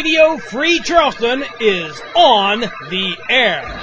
Radio Free Charleston is on the air.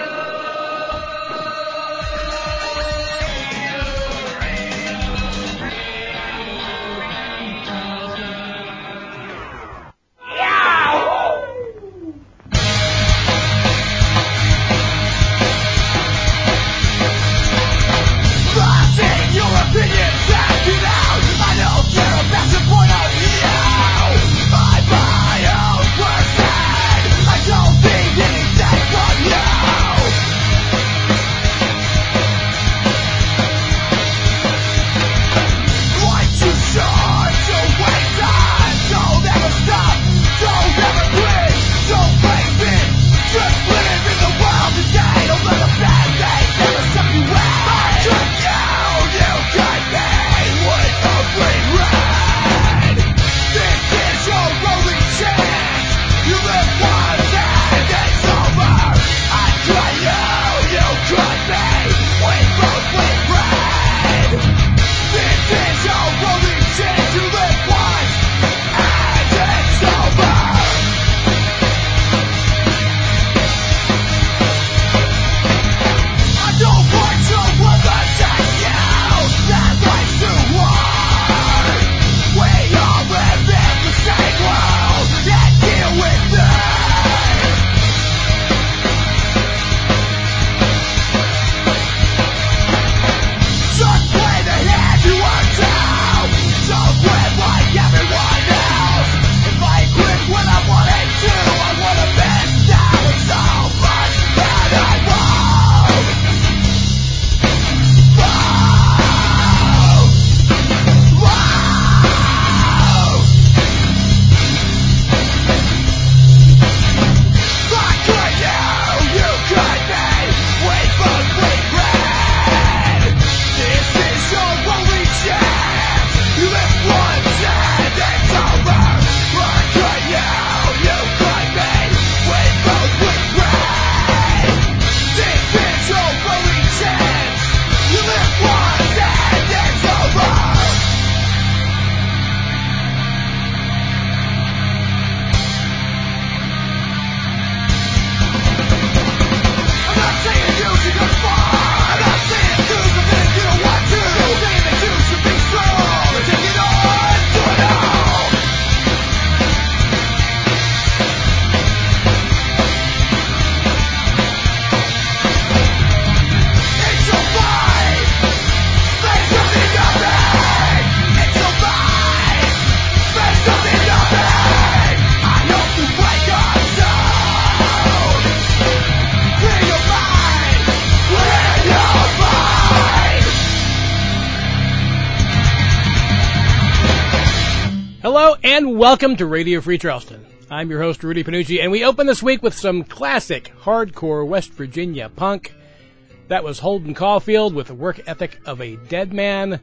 And welcome to Radio Free Charleston. I'm your host, Rudy Panucci, and we open this week with some classic hardcore West Virginia punk. That was Holden Caulfield with the work ethic of a dead man,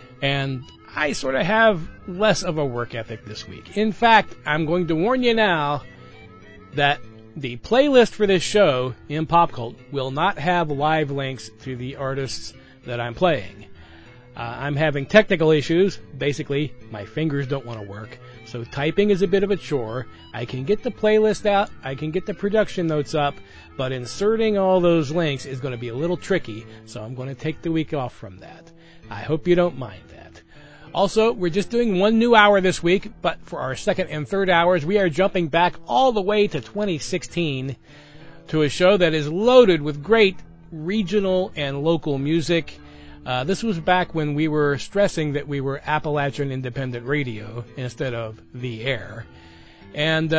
and I sort of have less of a work ethic this week. In fact, I'm going to warn you now that the playlist for this show in Pop Cult will not have live links to the artists that I'm playing. I'm having technical issues. Basically, my fingers don't want to work. So typing is a bit of a chore. I can get the playlist out. I can get the production notes up. But inserting all those links is going to be a little tricky. So I'm going to take the week off from that. I hope you don't mind that. Also, we're just doing one new hour this week. But for our second and third hours, we are jumping back all the way to 2016 to a show that is loaded with great regional and local music. This was back when we were stressing that we were Appalachian Independent Radio instead of The Air. And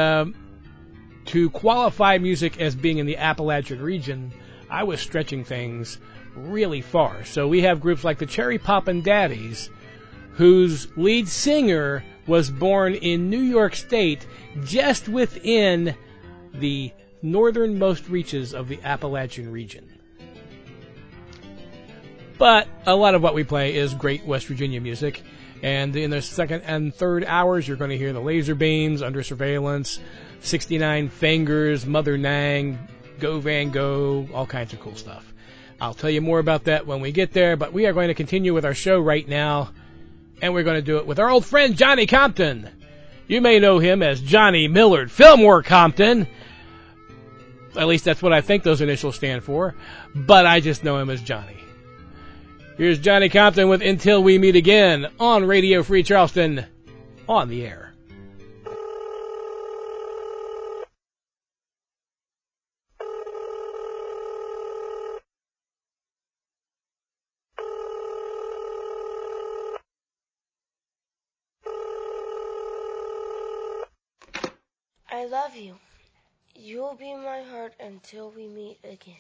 to qualify music as being in the Appalachian region, I was stretching things really far. So we have groups like the Cherry Poppin' Daddies, whose lead singer was born in New York State, just within the northernmost reaches of the Appalachian region. But a lot of what we play is great West Virginia music. And in the second and third hours, you're going to hear the Laser Beams, Under Surveillance, 69 Fingers, Mother Nang, Go Van Go, all kinds of cool stuff. I'll tell you more about that when we get there, but we are going to continue with our show right now, and we're going to do it with our old friend Johnny Compton. You may know him as Johnny Millard Fillmore Compton. At least that's what I think those initials stand for. But I just know him as Johnny. Here's Johnny Compton with Until We Meet Again on Radio Free Charleston, on the air. I love you. You'll be in my heart until we meet again.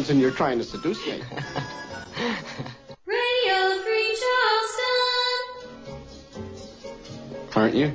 Johnson, you're trying to seduce me. Radio Free Charleston. Aren't you?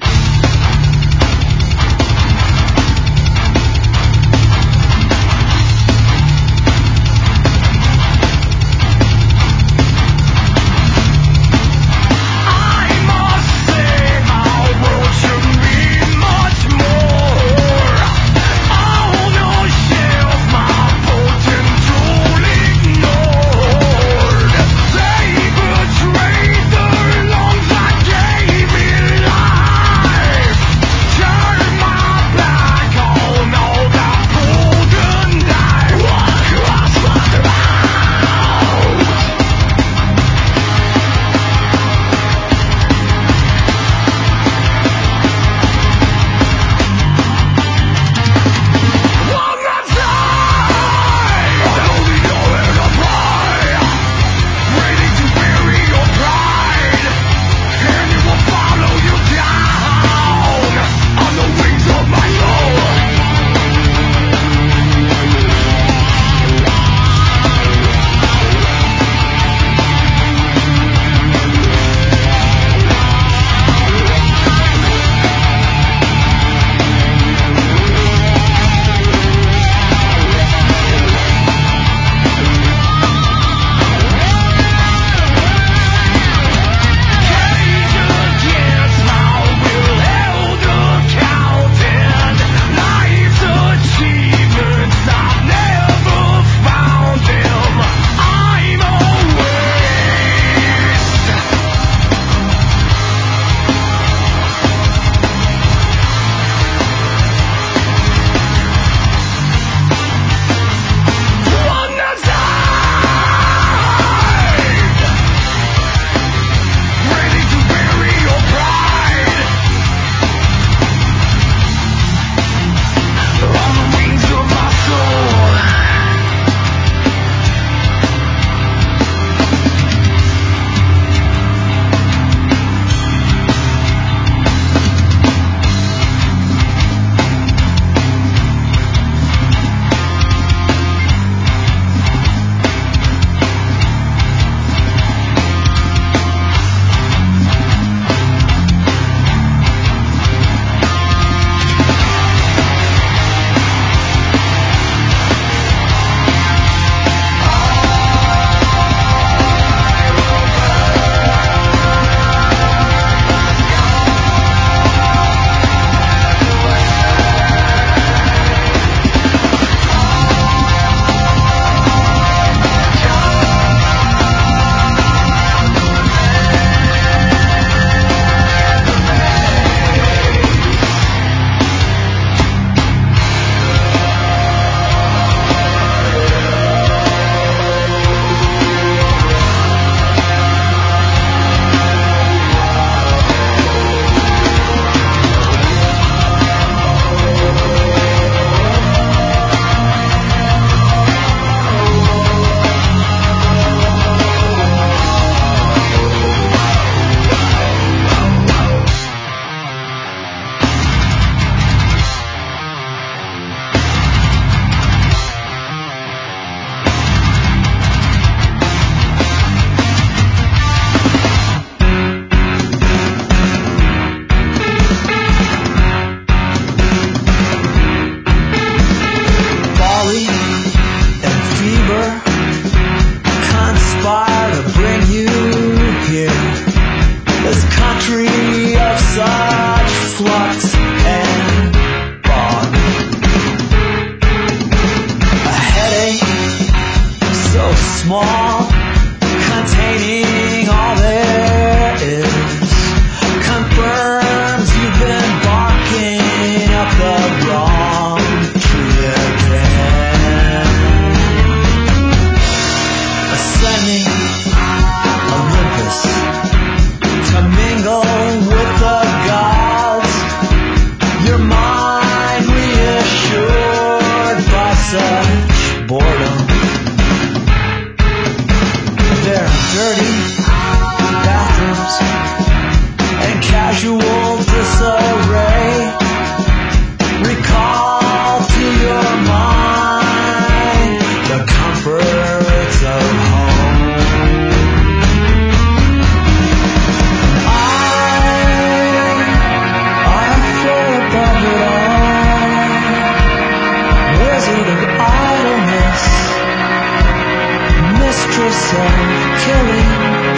mistress of killing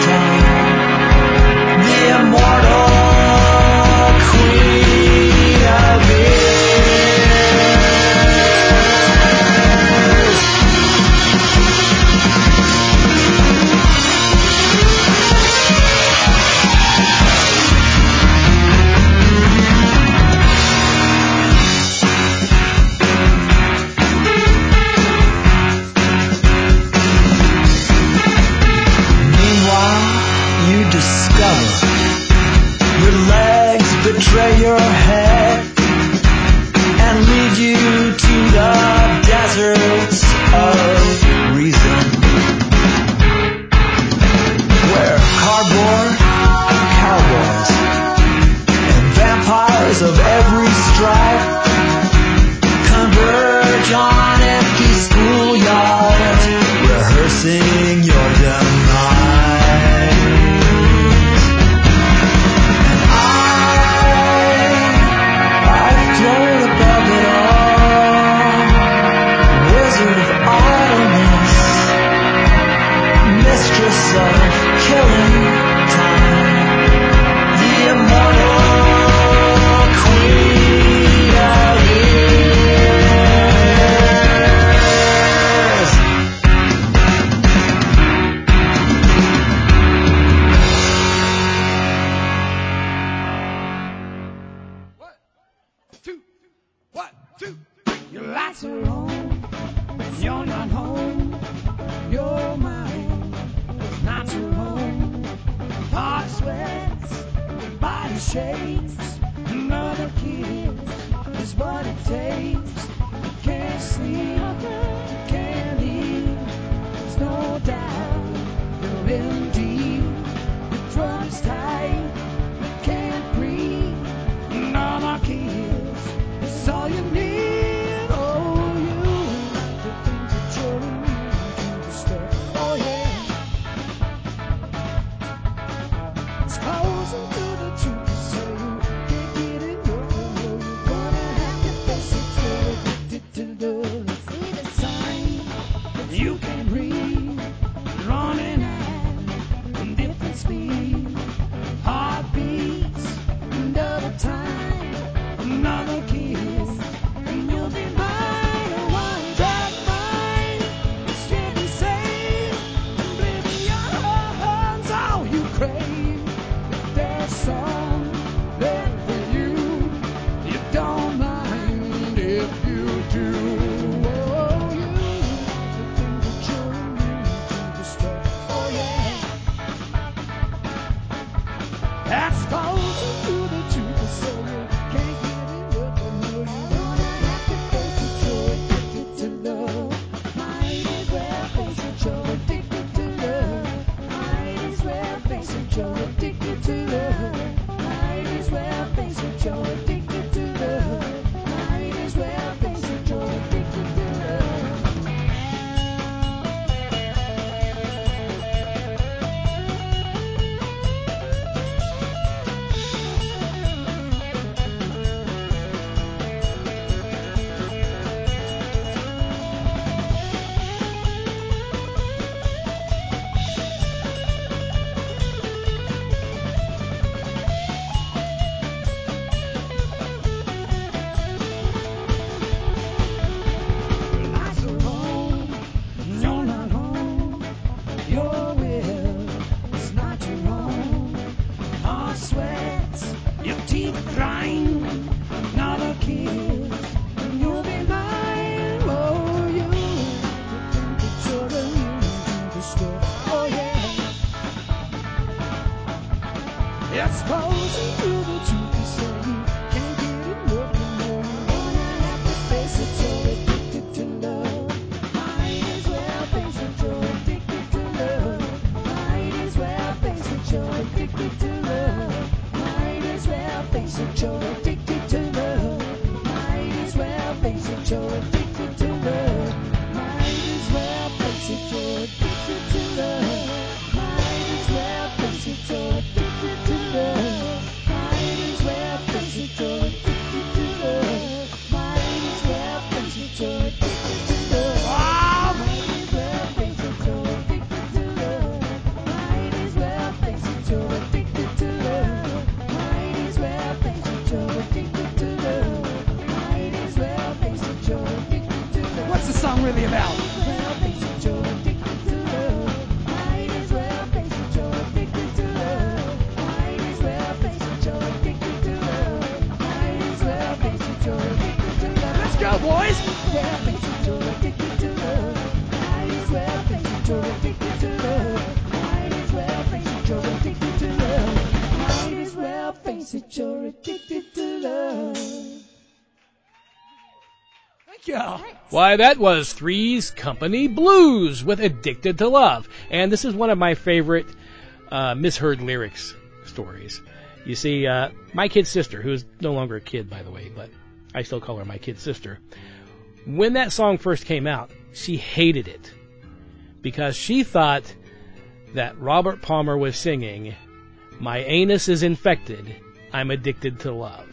time, the immortal queen of years. Betray your head and lead you to the deserts of reason, where cardboard cowboys and vampires of every stripe converge on empty schoolyards, rehearsing your demise. Float above it all, wizard of idleness, mistress of killing time, the immortal queen of years. Your lights are on, you're not home, your mind is not your home. Heart sweats, body shakes, another kiss is what it takes. You can't sleep, you can't eat, there's no doubt you're in deep. Your throat is tight, you can't breathe, another kiss is all you need. You can breathe, running at different speed. Heartbeats, another time, another kiss, and you'll be mine. A one-track mind, still be safe. Oblivion's all you crave. If there's a song there for you, you don't mind if you do. That's closer to the truth, so you can't get it up and know you're gonna have to face it. You're addicted to love. Might as well face it. You're addicted to love. Might as well face it. You're addicted to love. Might as well face it. You're addicted to love. Might as well face it. You're addicted to love. It's closer to the truth, so you can't get it up and know you're gonna have to face it. You're addicted to love. Might as well face it. You're addicted to love. Might as well face it. You're addicted to love. Might as well face it. You're addicted to love. Might as well face it. You're addicted to love. Might as well face it. You're addicted to love. Might as well face it. You're addicted to love. Might as well really about. Well, face it, you're addicted to love. Might as well face it, you're addicted to love. Might as well face it, you're addicted to love. Might as well face it, you're addicted to love. Let's go, boys! Well, face it, you're addicted to love. Might as well face it, you're addicted to love. Might as well face it, you're addicted to love. Might as well face it, you're addicted to love. Thank you. Why, that was Three's Company Blues with Addicted to Love. And this is one of my favorite misheard lyrics stories. You see, my kid sister, who is no longer a kid, by the way, but I still call her my kid sister, when that song first came out, she hated it because she thought that Robert Palmer was singing, "My anus is infected, I'm addicted to love."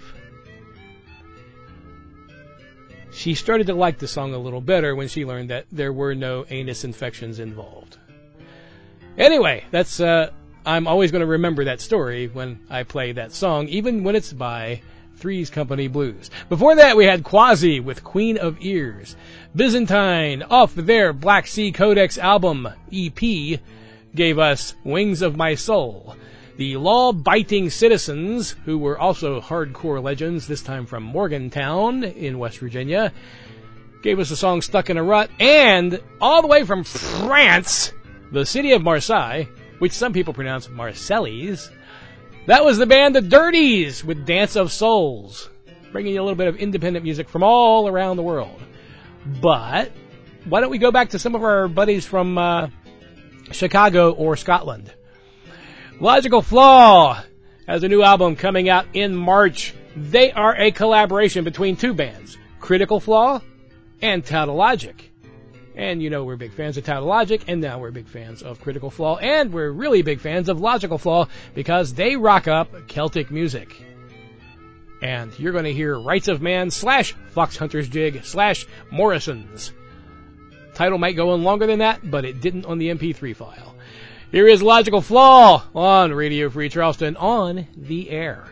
She started to like the song a little better when she learned that there were no anus infections involved. Anyway, that's I'm always going to remember that story when I play that song, even when it's by Three's Company Blues. Before that, we had Quasi with Queen of Ears. Byzantine, off their Black Sea Codex album, EP, gave us Wings of My Soul. The Law-Biting Citizens, who were also hardcore legends, this time from Morgantown in West Virginia, gave us a song Stuck in a Rut. And all the way from France, the city of Marseille, which some people pronounce Marseilles, that was the band The Dirties with Dance of Souls, bringing you a little bit of independent music from all around the world. But why don't we go back to some of our buddies from Chicago or Scotland? Logical Flaw has a new album coming out in March. They are a collaboration between two bands, Critical Flaw and Tautologic. And you know we're big fans of Tautologic, and now we're big fans of Critical Flaw, and we're really big fans of Logical Flaw because they rock up Celtic music. And you're going to hear Rights of Man / Fox Hunter's Jig / Morrison's. Title might go on longer than that, but it didn't on the MP3 file. Here is Logical Flaw on Radio Free Charleston on the air.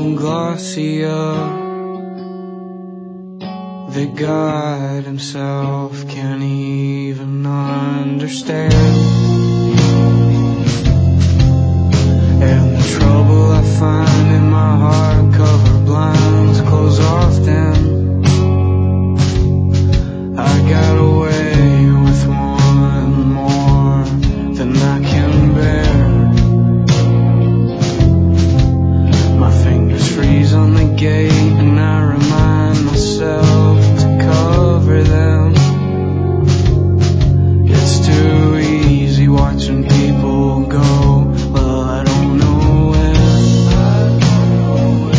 and Glossia that God himself can't even understand. And the trouble I find in my heart, cover blinds, close often. I got away with one more than I can bear. My fingers freeze on the gate and I remind myself to cover them. It's too easy watching people go. Well, I don't know when.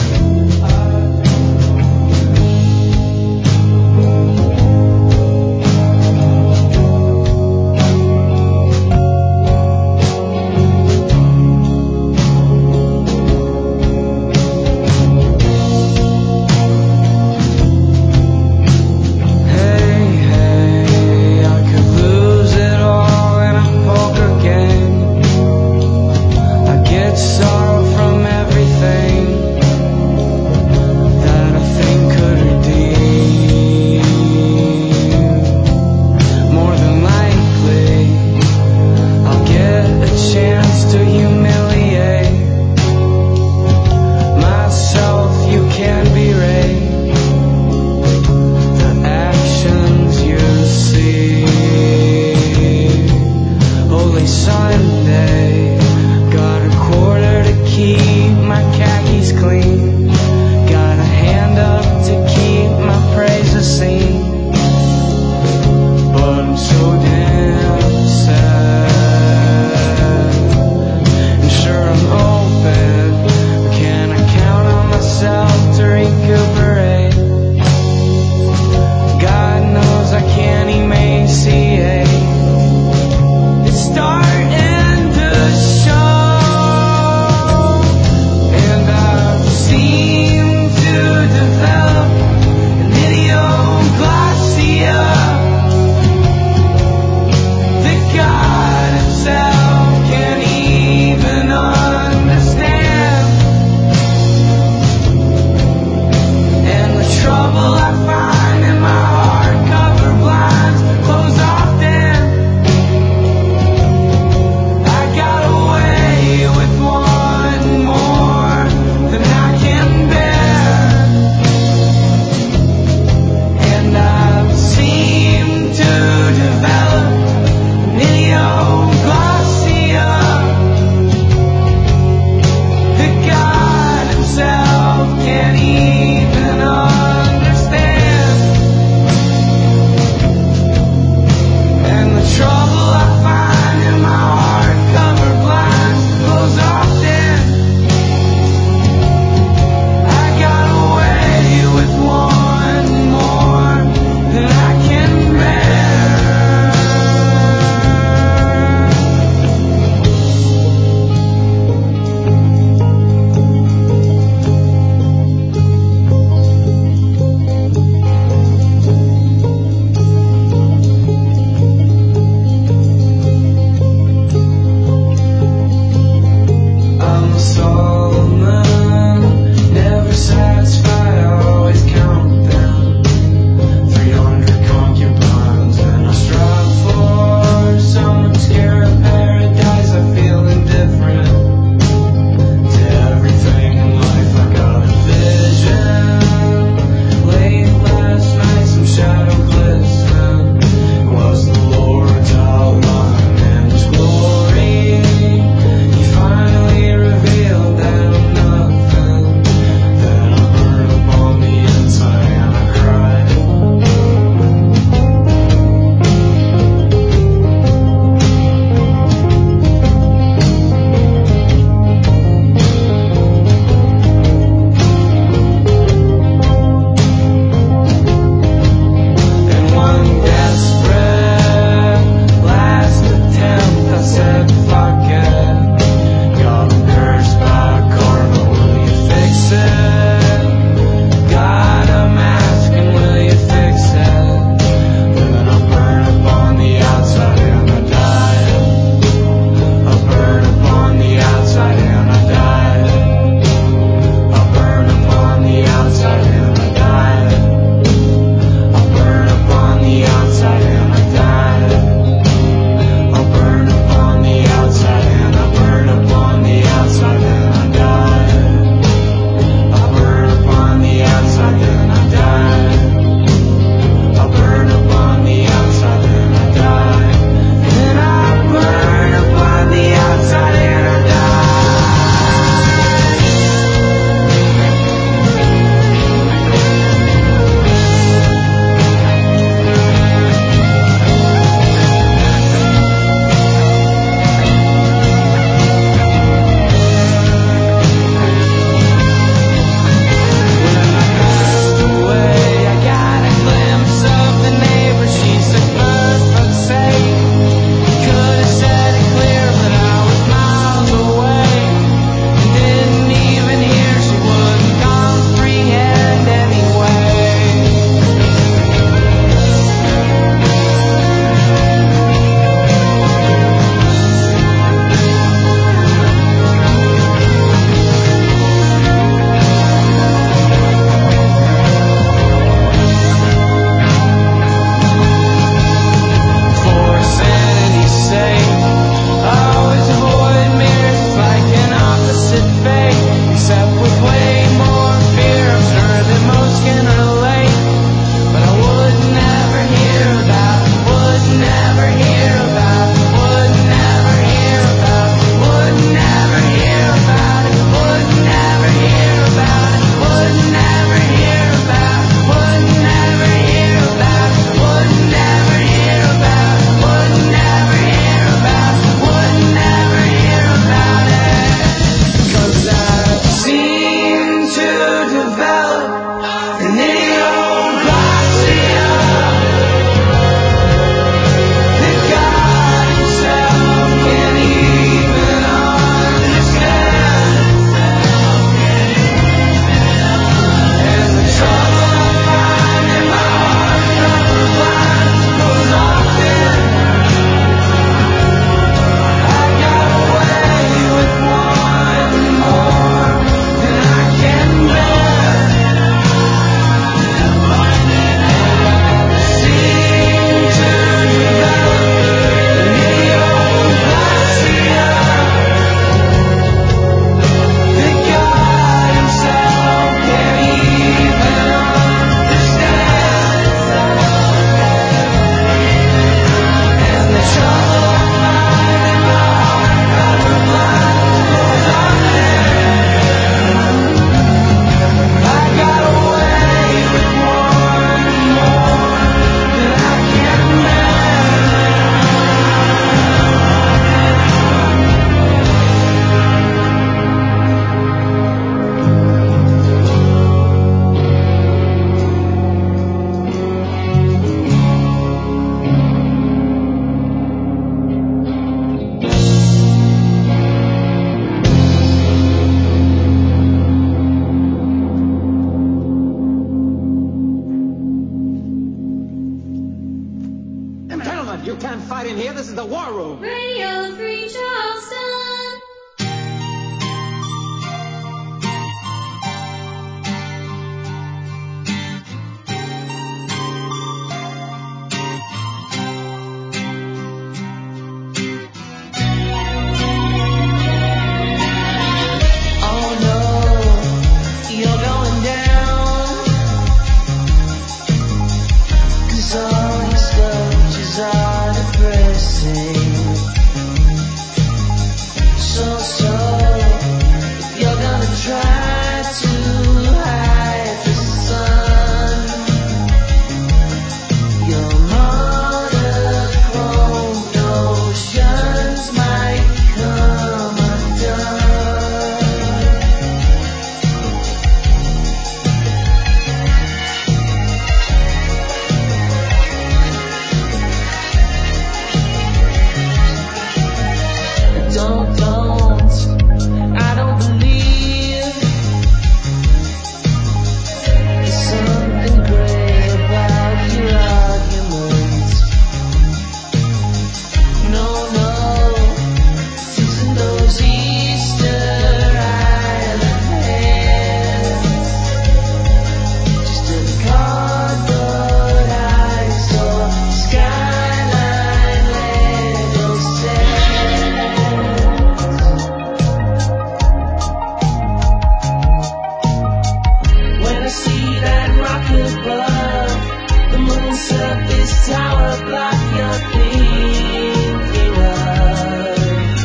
above. The moon's surface tower block you're thinking of.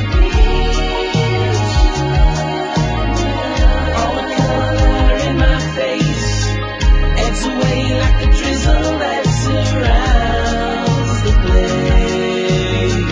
All the color in my face ebbs away like the drizzle that surrounds the place.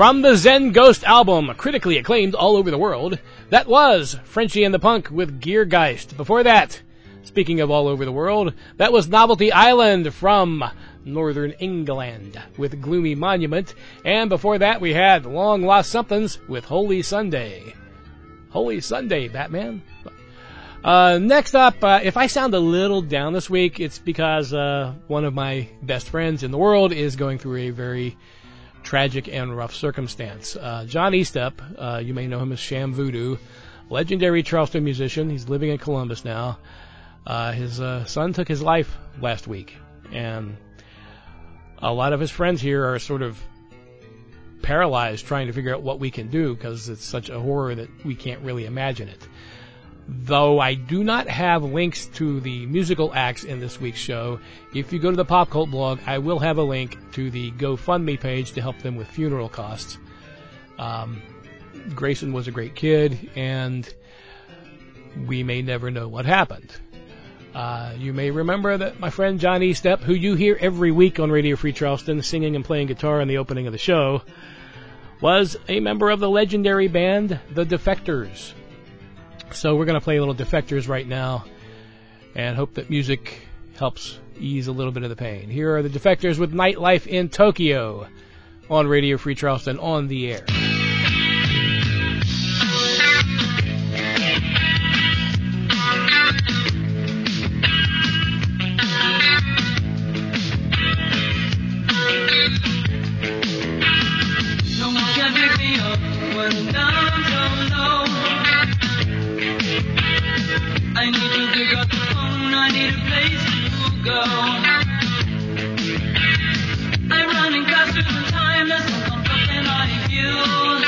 From the Zen Ghost album, critically acclaimed all over the world, that was Frenchie and the Punk with Geargeist. Before that, speaking of all over the world, that was Novelty Island from Northern England with Gloomy Monument. And before that, we had Long Lost Somethings with Holy Sunday. Holy Sunday, Batman. Next up, if I sound a little down this week, it's because one of my best friends in the world is going through a very tragic and rough circumstance. John Eastup, you may know him as Sham Voodoo, legendary Charleston musician. He's living in Columbus now. His son took his life last week, and a lot of his friends here are sort of paralyzed trying to figure out what we can do because it's such a horror that we can't really imagine it. Though I do not have links to the musical acts in this week's show, if you go to the Pop Cult blog, I will have a link to the GoFundMe page to help them with funeral costs. Grayson was a great kid, and we may never know what happened. You may remember that my friend John Eastup, who you hear every week on Radio Free Charleston singing and playing guitar in the opening of the show, was a member of the legendary band The Defectors. So we're going to play a little Defectors right now and hope that music helps ease a little bit of the pain. Here are the Defectors with Nightlife in Tokyo on Radio Free Charleston on the air. I need to pick up the phone, I need a place to go. I'm running faster than time, there's no comfort than I feel.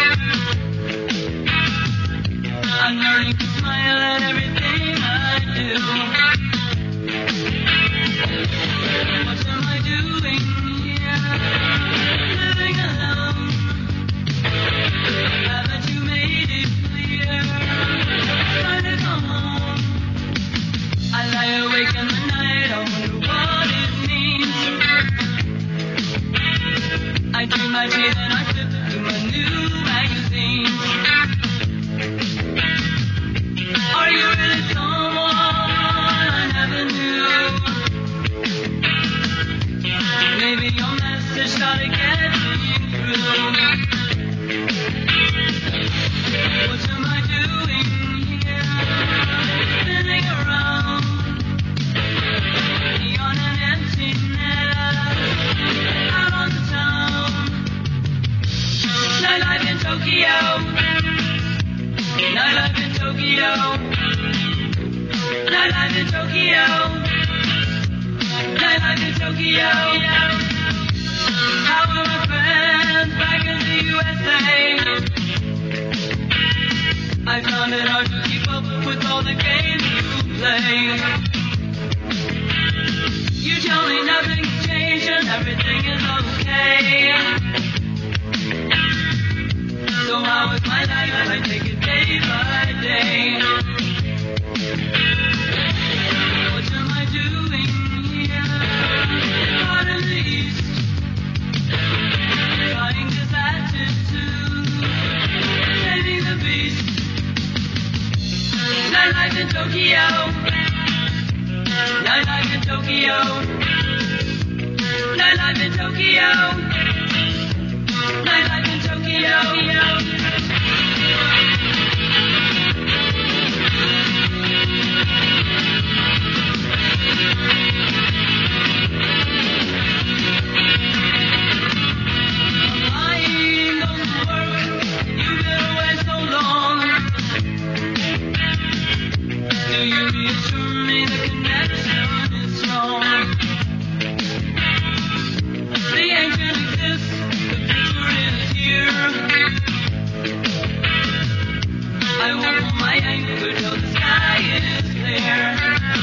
I'm learning to smile at everything I do. What am I doing here? Living alone. Haven't you made it clear? Trying to come home. I lie awake in the night, I wonder what it means. I drink my tea, then I flip through my new magazines. Are you really someone I never knew? Maybe your message started getting through. What am I doing here? Spinning around on an emptiness out on the town. Nightlife in Tokyo. Nightlife in Tokyo. Nightlife in Tokyo. Nightlife in Tokyo. How are my friends back in the USA? I found it hard to keep up with all the games you play. You tell me nothing's changed and everything is okay. So how is my life? I take it day by day. What am I doing here? Out in the East, trying this attitude, saving the beast. Nightlife in Tokyo. Nightlife in Tokyo. Nightlife in Tokyo. Nightlife in Tokyo. Lying doesn't work. You've been away so long. Do you reassure me the connection is strong? The ancient exists, the future is here. I won't hold my anchor till the sky is clear.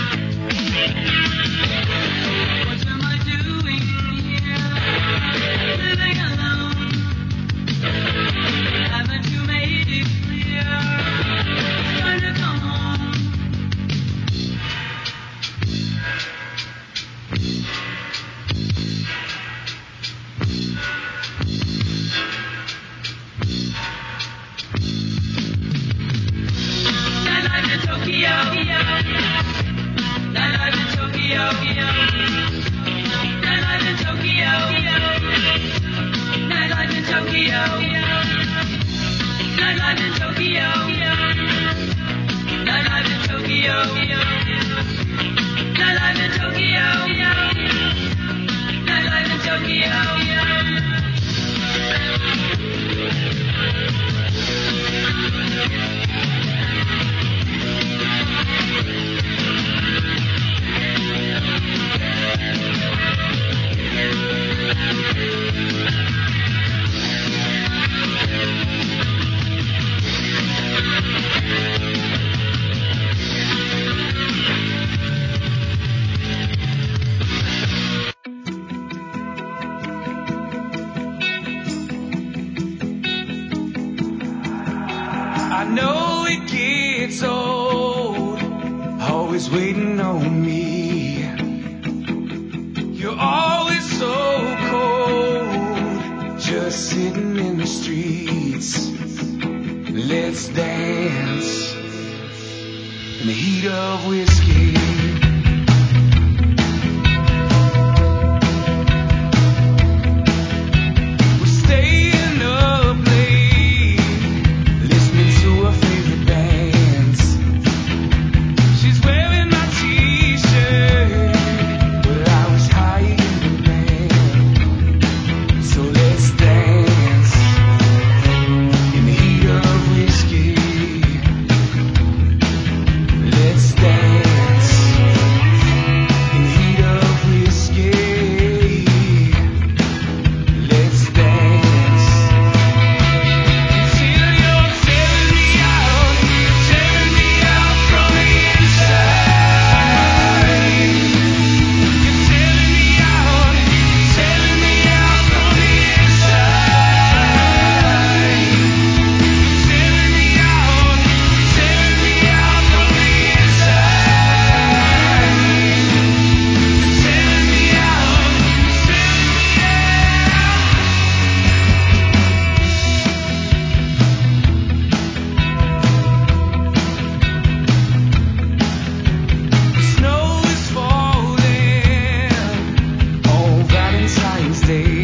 What am I doing here? Living alone. Haven't you made it clear? It's time to come home. Nightlife in Tokyo. Nightlife in Tokyo. Nightlife in Tokyo. Nightlife in Tokyo. Nightlife in Tokyo. Nightlife in Tokyo. I know it gets old, always waiting on me. You're always so cold, just sitting in the streets. Let's dance in the heat of whiskey. We're staying up late, listening to our favorite bands. She's wearing my t-shirt, but I was high in demand. So let's dance in the heat of whiskey. Let's dance in the heat of whiskey. Let's dance until you're tearing me out from the inside. You're tearing me out from the inside. Tearing me out from the inside. Tearing me out. Snow is falling on Valentine's Day.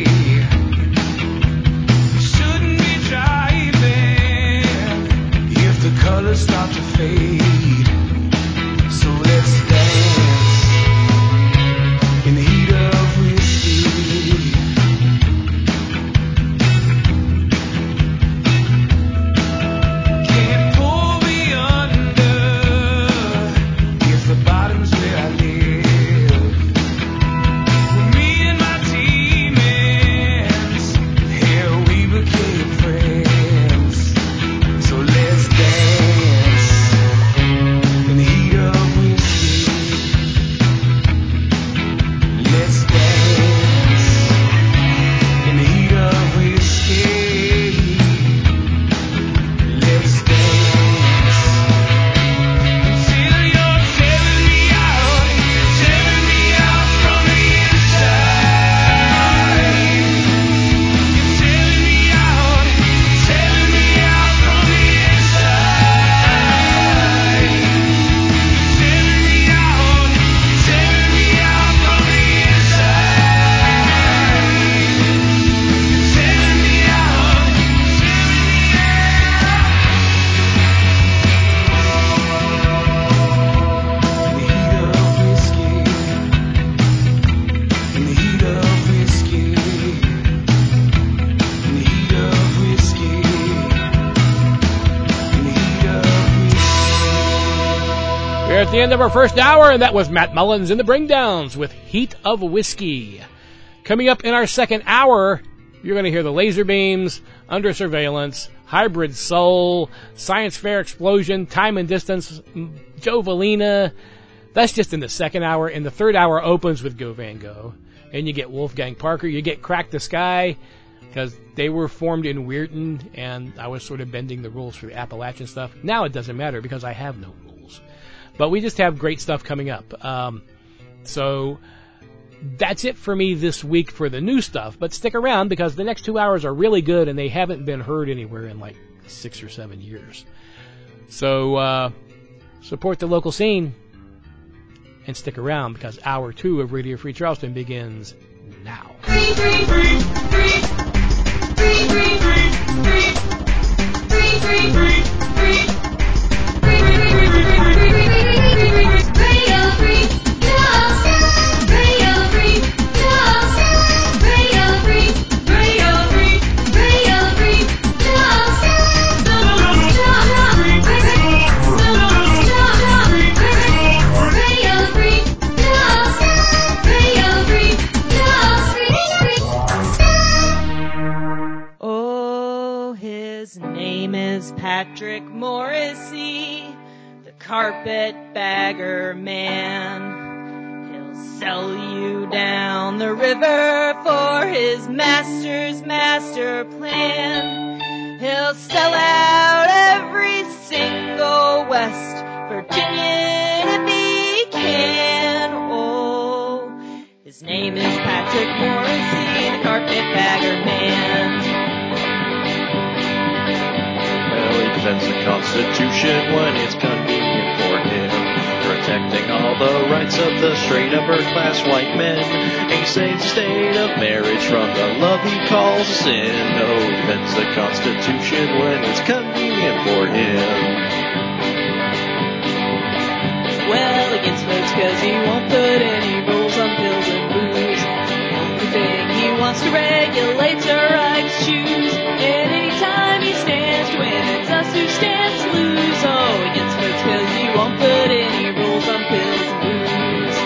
You shouldn't be driving if the colors start to fade. So let's dance in the heat of whiskey. Can't pull me under if the bottom's where I live. Well, me and my demons, hell, we became friends. So let's dance in the heat of whiskey. Let's dance in the heat of whiskey. Let's dance until you're tearing me out from the inside. You're tearing me out from the inside. Tearing me out from the inside. Tearing me out. In the heat of whiskey. In the heat of whiskey. In the heat of whiskey. We're at the end of our first hour, and that was Matt Mullins and the Bringdowns with Heat of Whiskey. Coming up in our second hour, you're going to hear the Laser Beams, Under Surveillance, Hybrid Soul, Science Fair Explosion, Time and Distance, Joe Valina. That's just in the second hour. And the third hour opens with Go Van Go. And you get Wolfgang Parker. You get Crack the Sky, because they were formed in Weirton, and I was sort of bending the rules for the Appalachian stuff. Now it doesn't matter because I have no rules. But we just have great stuff coming up. So that's it for me this week for the new stuff. But stick around, because the next 2 hours are really good, and they haven't been heard anywhere in like 6 or 7 years. So support the local scene. and stick around because Hour 2 of Radio Free Charleston begins now. His name is Patrick Morrissey, the carpetbagger man. He'll sell you down the river for his master's master plan. He'll sell out every single West Virginian if he can. Oh, his name is Patrick Morrissey, the carpetbagger man. Defends the Constitution when it's convenient for him, protecting all the rights of the straight upper class white men. He saves the state of marriage from the love he calls sin. No, defends the Constitution when it's convenient for him. Well, he gets votes cause he won't put any rules on pills and booze. The only thing he wants to regulate are rights choose. And anytime he stands to win, it's us who stands to lose. Oh, he gets votes cause he won't put any rules on pills and booze.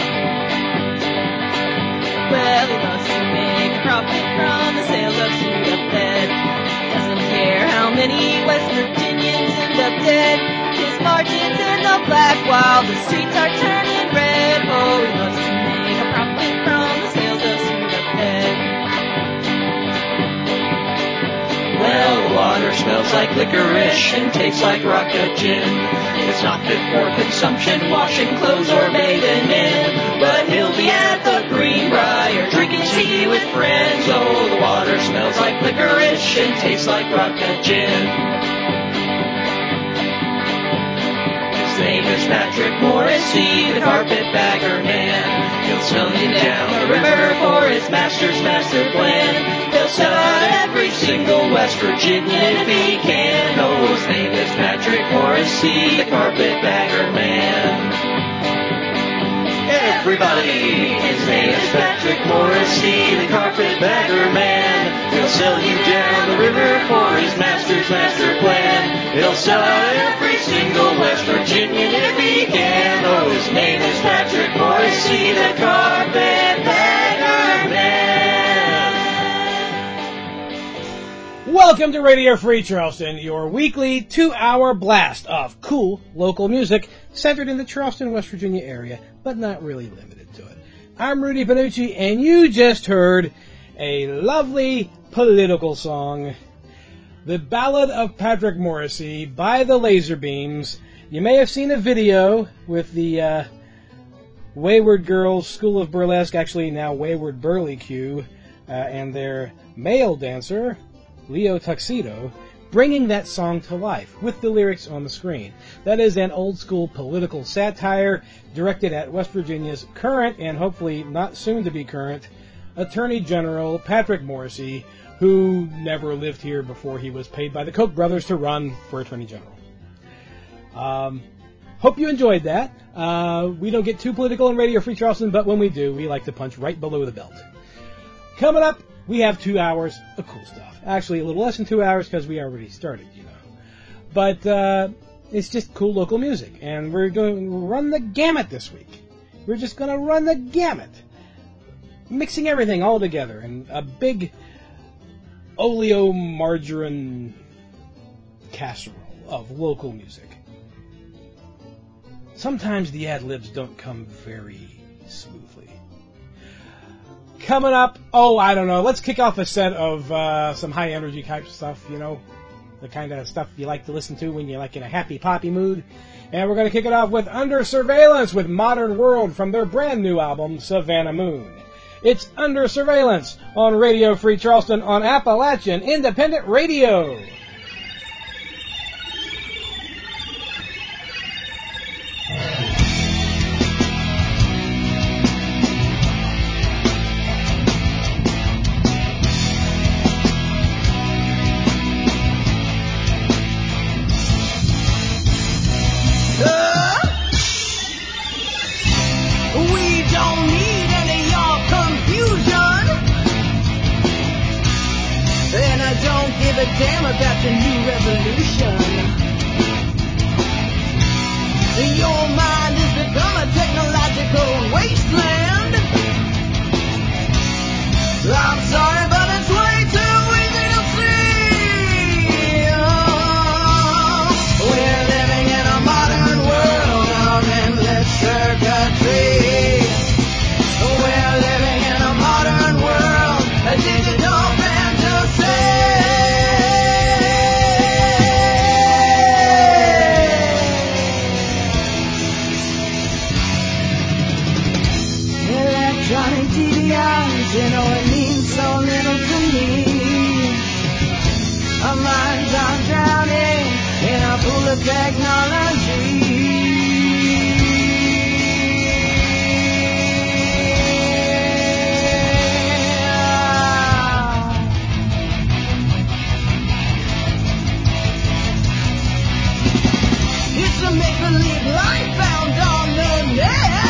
Well, he loves to make a profit from the sales of Sudafed. Doesn't care how many West Virginians end up dead. His margins end up black while the streets are turning red. Oh, he loves to make a profit from the sales of Sudafed. Well, the water smells like licorice and tastes like Rocca gin. It's not fit for consumption, washing clothes or bathing in. But he'll be at the Greenbrier drinking tea with friends. Oh, the water smells like licorice and tastes like Rocca gin. His name is Patrick Morrissey, the carpetbagger man. He'll sell you down the river for his master's master plan. He'll sell out every single West Virginian if he can. Oh, his name is Patrick Morrissey, the carpetbagger man. Everybody, his name is Patrick Morrissey, the carpetbagger man. He'll sell you down the river for his master's master plan. He'll sell out every single West Virginian if he can. Oh, his name is Patrick Morrissey, the carpetbagger man. Welcome to Radio Free Charleston, your weekly 2-hour blast of cool local music centered in the Charleston, West Virginia area, but not really limited to it. I'm Rudy Panucci, and you just heard a lovely political song, The Ballad of Patrick Morrissey by the Laserbeams. You may have seen a video with the Wayward Girls School of Burlesque, actually now Wayward Burleyque, and their male dancer, Leo Tuxedo, bringing that song to life with the lyrics on the screen. That is an old-school political satire directed at West Virginia's current, and hopefully not soon to be current, Attorney General Patrick Morrissey, who never lived here before he was paid by the Koch brothers to run for Attorney General. Hope you enjoyed that. We don't get too political in Radio Free Charleston, but when we do, we like to punch right below the belt. Coming up, we have 2 hours of cool stuff. Actually, a little less than 2 hours because we already started, you know. But it's just cool local music, and we're going to run the gamut this week. We're just going to run the gamut, mixing everything all together in a big oleomargarine casserole of local music. Sometimes the ad-libs don't come very smoothly. Coming up, I don't know, let's kick off a set of some high-energy type stuff, you know, the kind of stuff you like to listen to when you're like in a happy poppy mood. And we're going to kick it off with Under Surveillance with Modern World from their brand new album, Savannah Moon. It's Under Surveillance on Radio Free Charleston on Appalachian Independent Radio. Your mind has become a technological wasteland. I'm sorry, but it's way too easy to see. We're living in a modern world of endless circuitry. We're living in a modern world, a digital fantasy. Electronic TVIs, you know it means so little to me. Our minds are drowning in a pool of technology. It's a make-believe life found on the net.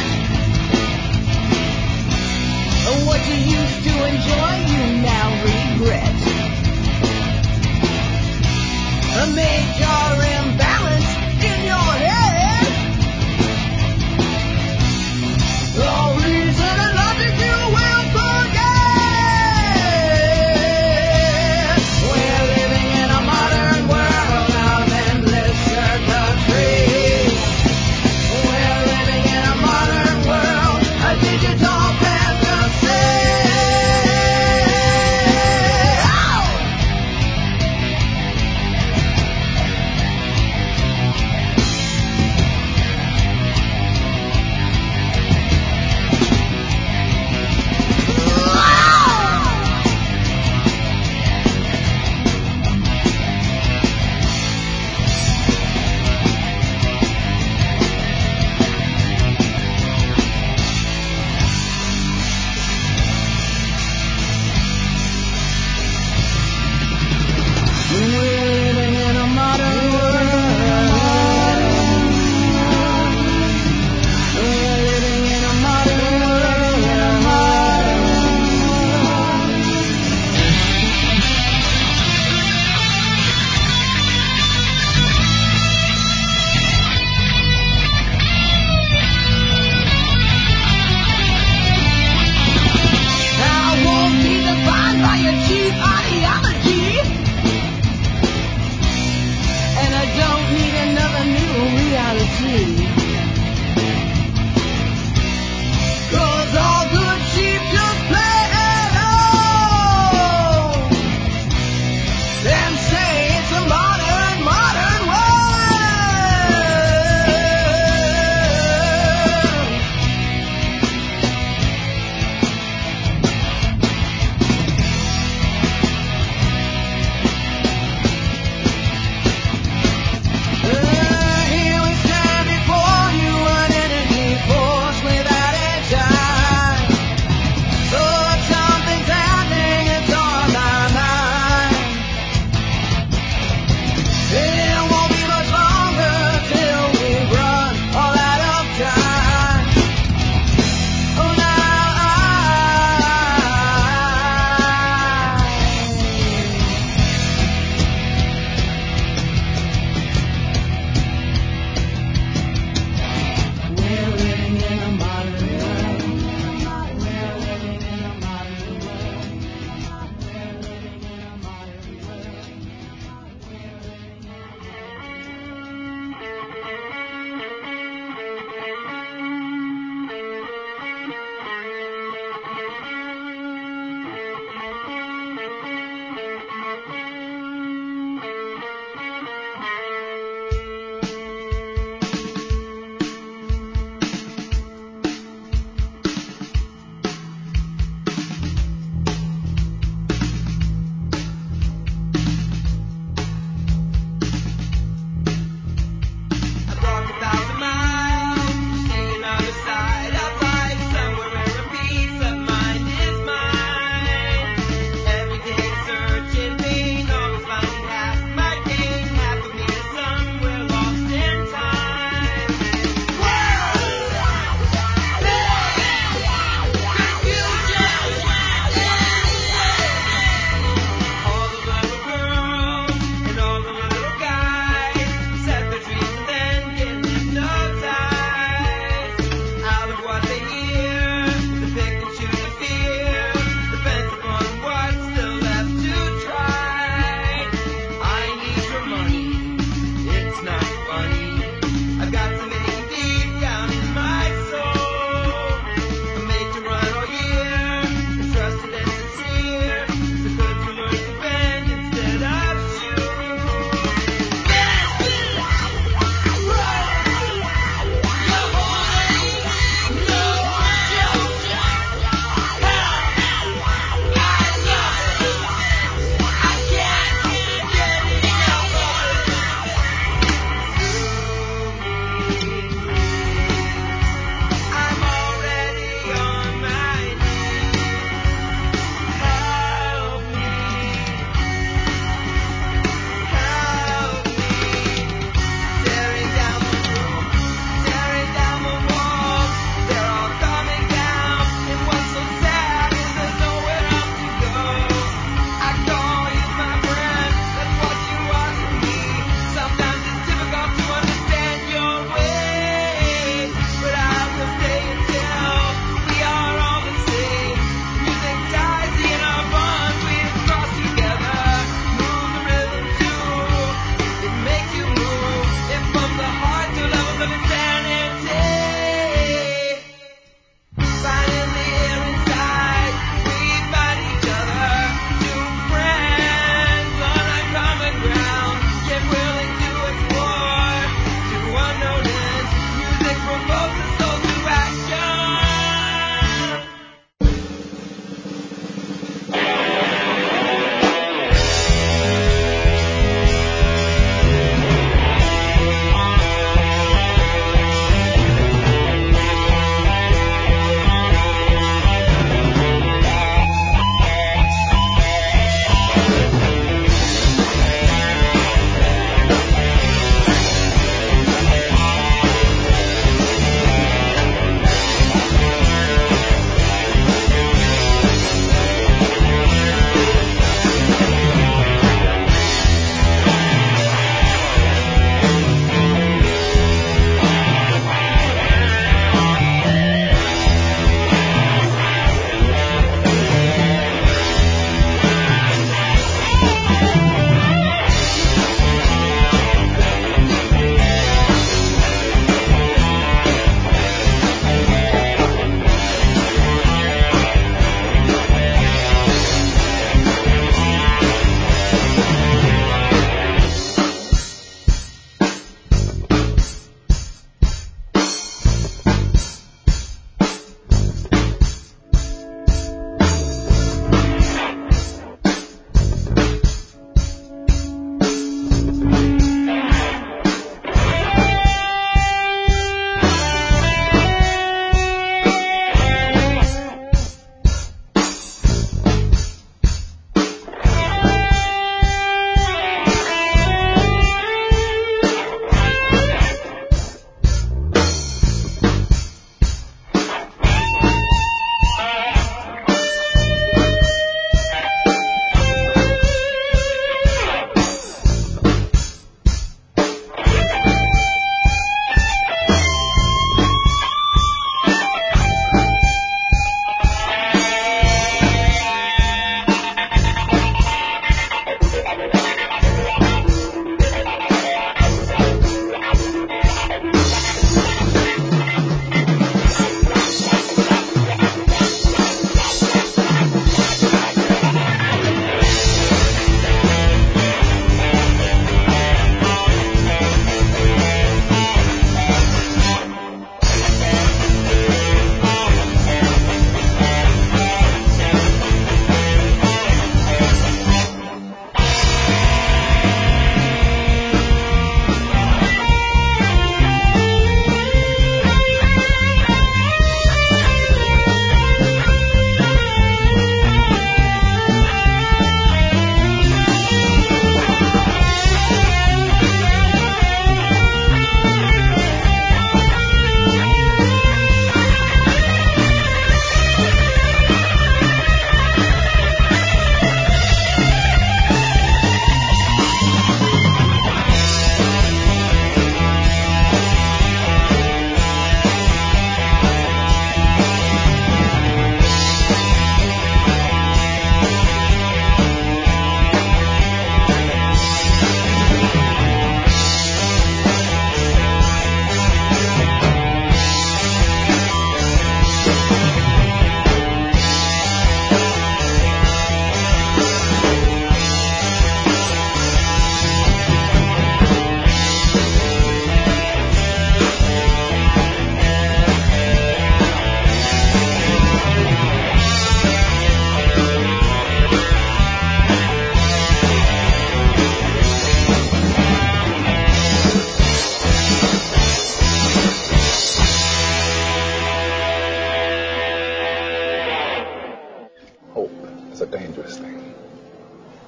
What you used to enjoy, you now regret.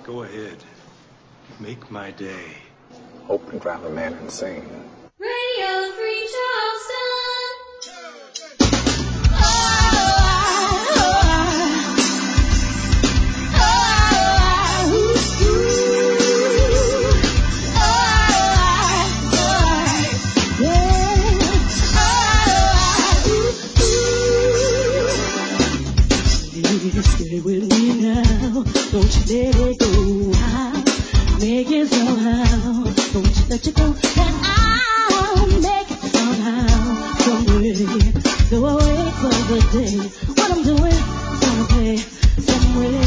Go ahead. Make my day. Hope and drive a man insane. Radio Free Charleston. Stay with me now, don't you let it go. I'll make it somehow, don't you let it go. And I'll make it somehow, some way. Go away for the day. What I'm doing, gonna pay some way.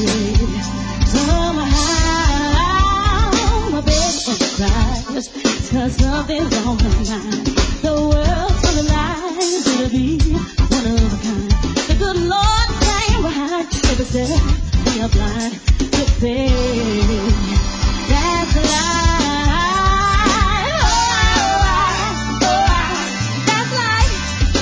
Somehow, my bed cries, 'cause something's on my mind. The world's full of lies, it'll be one of a kind. The good Lord behind every step, we are blind to faith. That's a lie. That's life.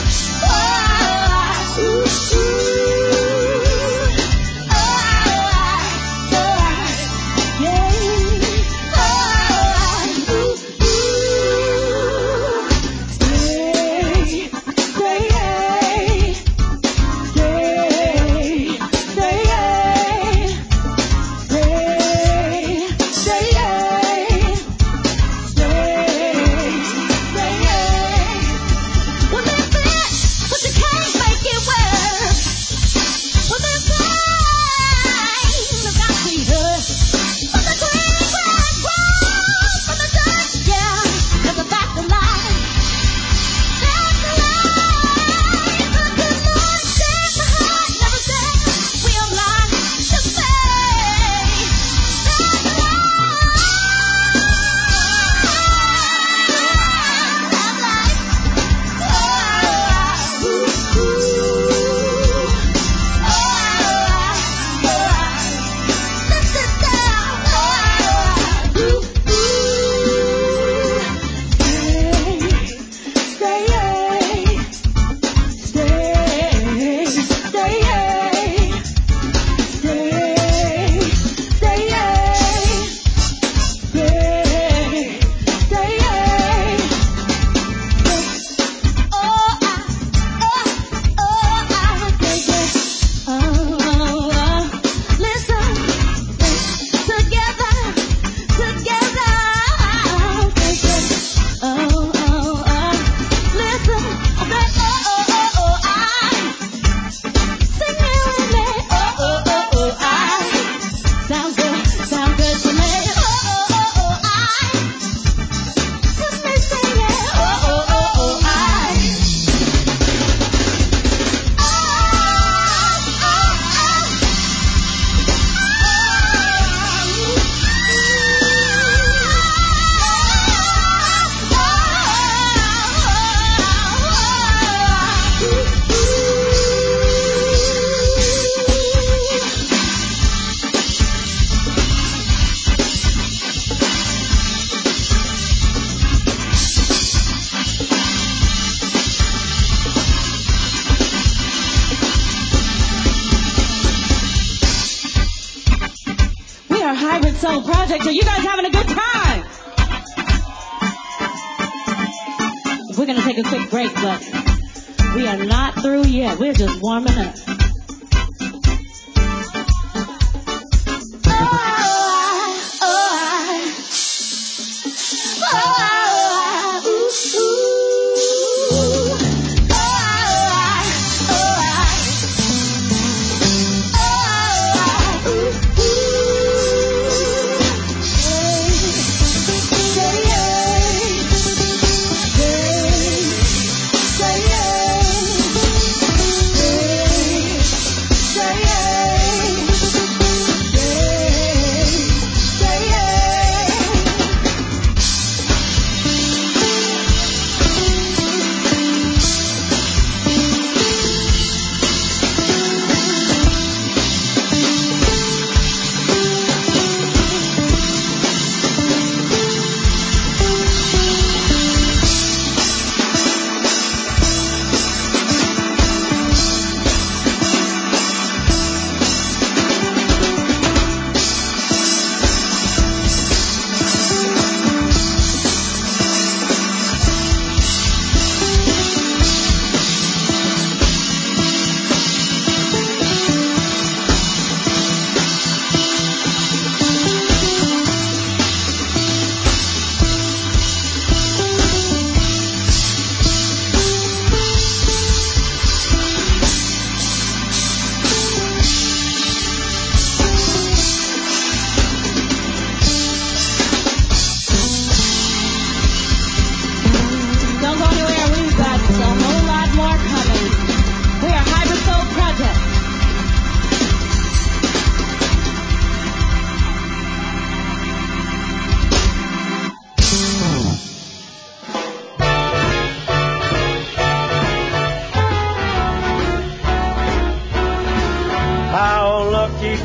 Soul Project. Are you guys having a good time? We're going to take a quick break, but we are not through yet. We're just warming up. Say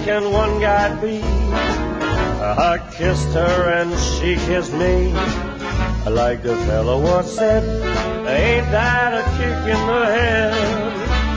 can one guy be? I kissed her and she kissed me. Like the fellow once said, ain't that a kick in the head?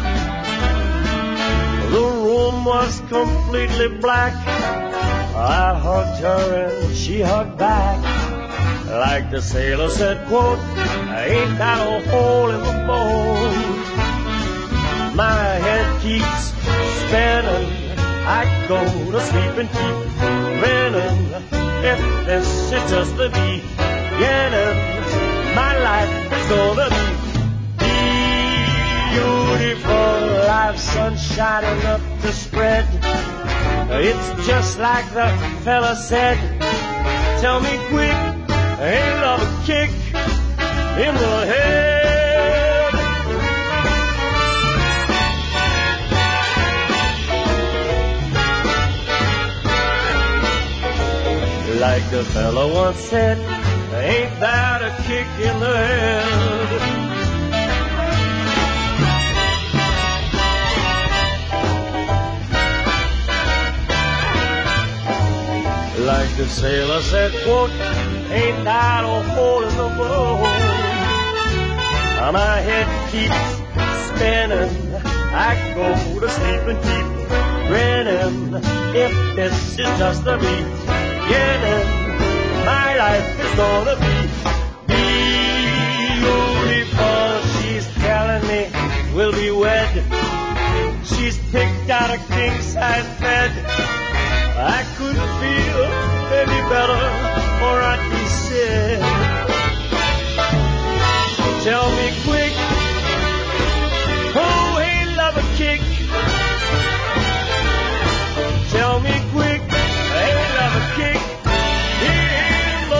The room was completely black. I hugged her and she hugged back. Like the sailor said, quote, ain't that a hole in the bone? My head keeps spinning. I go to sleep and keep grinning. If this is just the beginning, my life is gonna be beautiful. Life sun shining up to spread. It's just like the fella said. Tell me quick, ain't love a kick in the head? Like the fella once said, ain't that a kick in the head? Like the sailor said, quote, ain't that a hole in the bone? My head keeps spinning. I go to sleep and keep grinning. If this is just the beginning, my life is gonna be beautiful. She's telling me we'll be wed. She's picked out a king-size bed. I couldn't feel any better, or I'd be sick. Tell me quick, oh, ain't love a kick? Tell me quick, ain't love a kick in the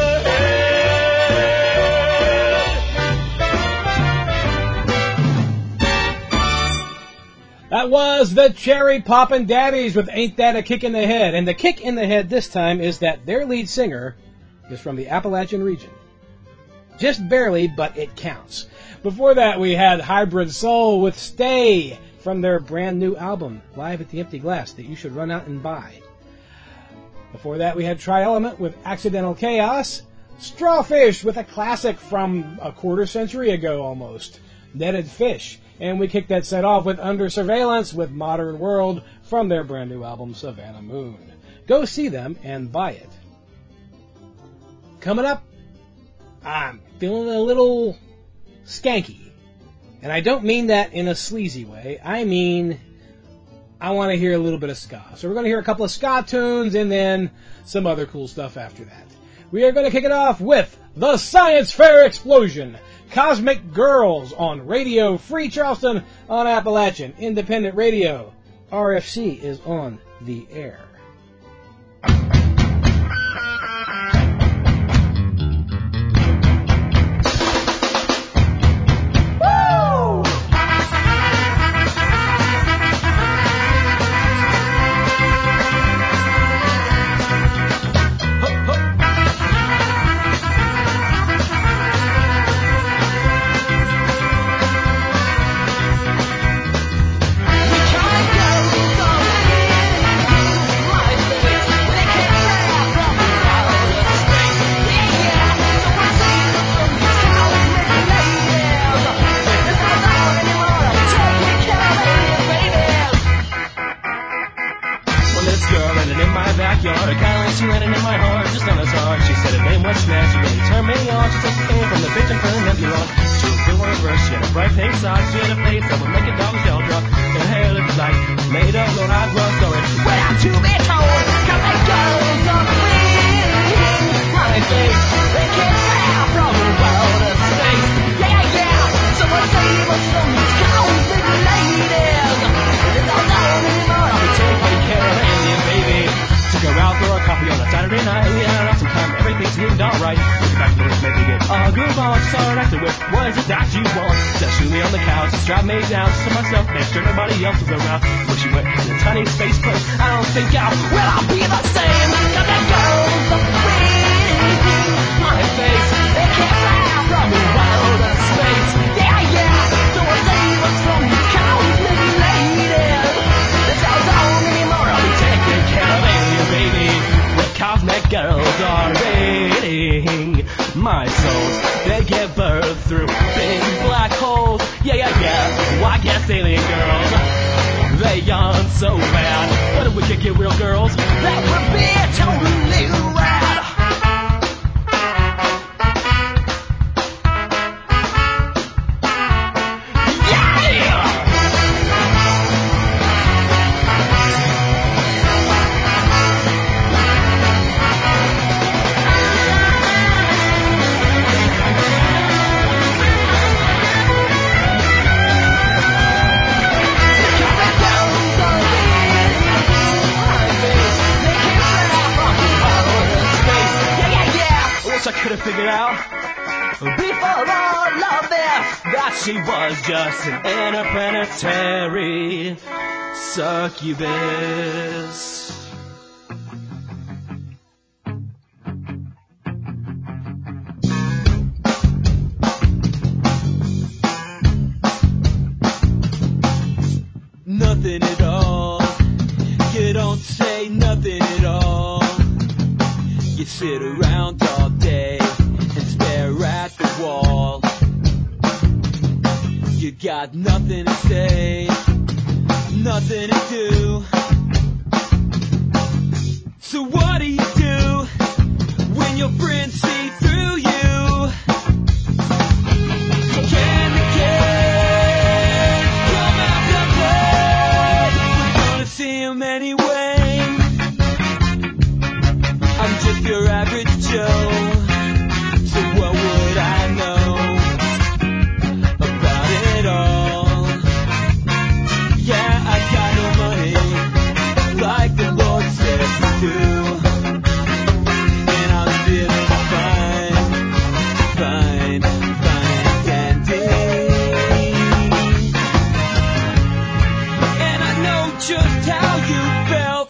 head? That was the Cherry Poppin' Daddies with Ain't That a Kick in the Head. And the kick in the head this time is that their lead singer is from the Appalachian region. Just barely, but it counts. Before that, we had Hybrid Soul with Stay from their brand new album, Live at the Empty Glass, that you should run out and buy. Before that, we had Tri-Element with Accidental Chaos, Strawfish with a classic from a quarter century ago almost, Netted Fish. And we kicked that set off with Under Surveillance with Modern World from their brand new album, Savannah Moon. Go see them and buy it. Coming up, I'm feeling a little skanky. And I don't mean that in a sleazy way. I mean, I want to hear a little bit of ska. So we're going to hear a couple of ska tunes and then some other cool stuff after that. We are going to kick it off with the Science Fair Explosion. Cosmic Girls on Radio Free Charleston on Appalachian Independent Radio. RFC is on the air. they aren't so bad. What if we could get real girls? That would be totally rad. I could have figured out before all of this that she was just an interplanetary succubus. Nothing at all. You don't say nothing at all. You sit around all day and stare at the wall. You got nothing to say, nothing to do. So what do you do when your friends see through you? Can the kid come out to play? We're gonna see him anyway. I'm just your average Joe, so what would I know about it all? Yeah, I got no money, like the Lord said to do, and I'm feeling fine, fine, fine dandy, and I know just how you felt.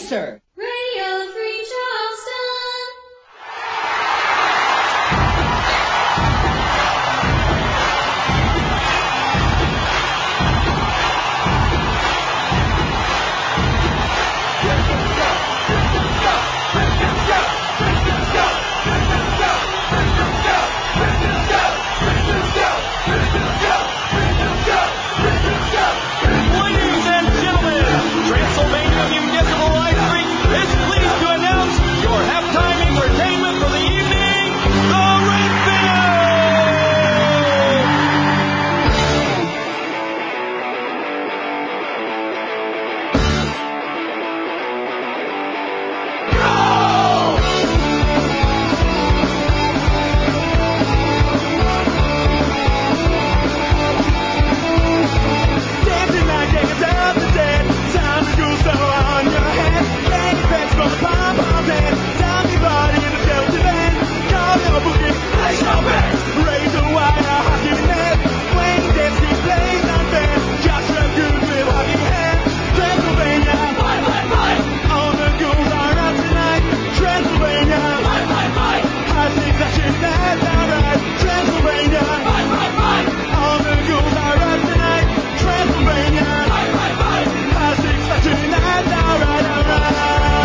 producer. Radio Free Charleston. Ladies and gentlemen, Transylvania Municipal Light Freak is pleased to announce your halftime entertainment for the evening, the Red Dancing like dancers of the dead. Time to go so on your head. Bang fence from the pom-pom head. Time your body in the Delta band. Call your boogie, place your bets. Raise a wire, hockey net. Swing, dance, keep playing unfair. Joshua Goose with hockey hair. Transylvania, fight, fight, fight. All the ghouls are out tonight. Transylvania, fight, fight, fight. I think that shit, that's alright. Transylvania, fight, fight, fight. All the ghouls are out tonight. Transylvania, fight, fight, fight. I think that shit, that's alright, alright.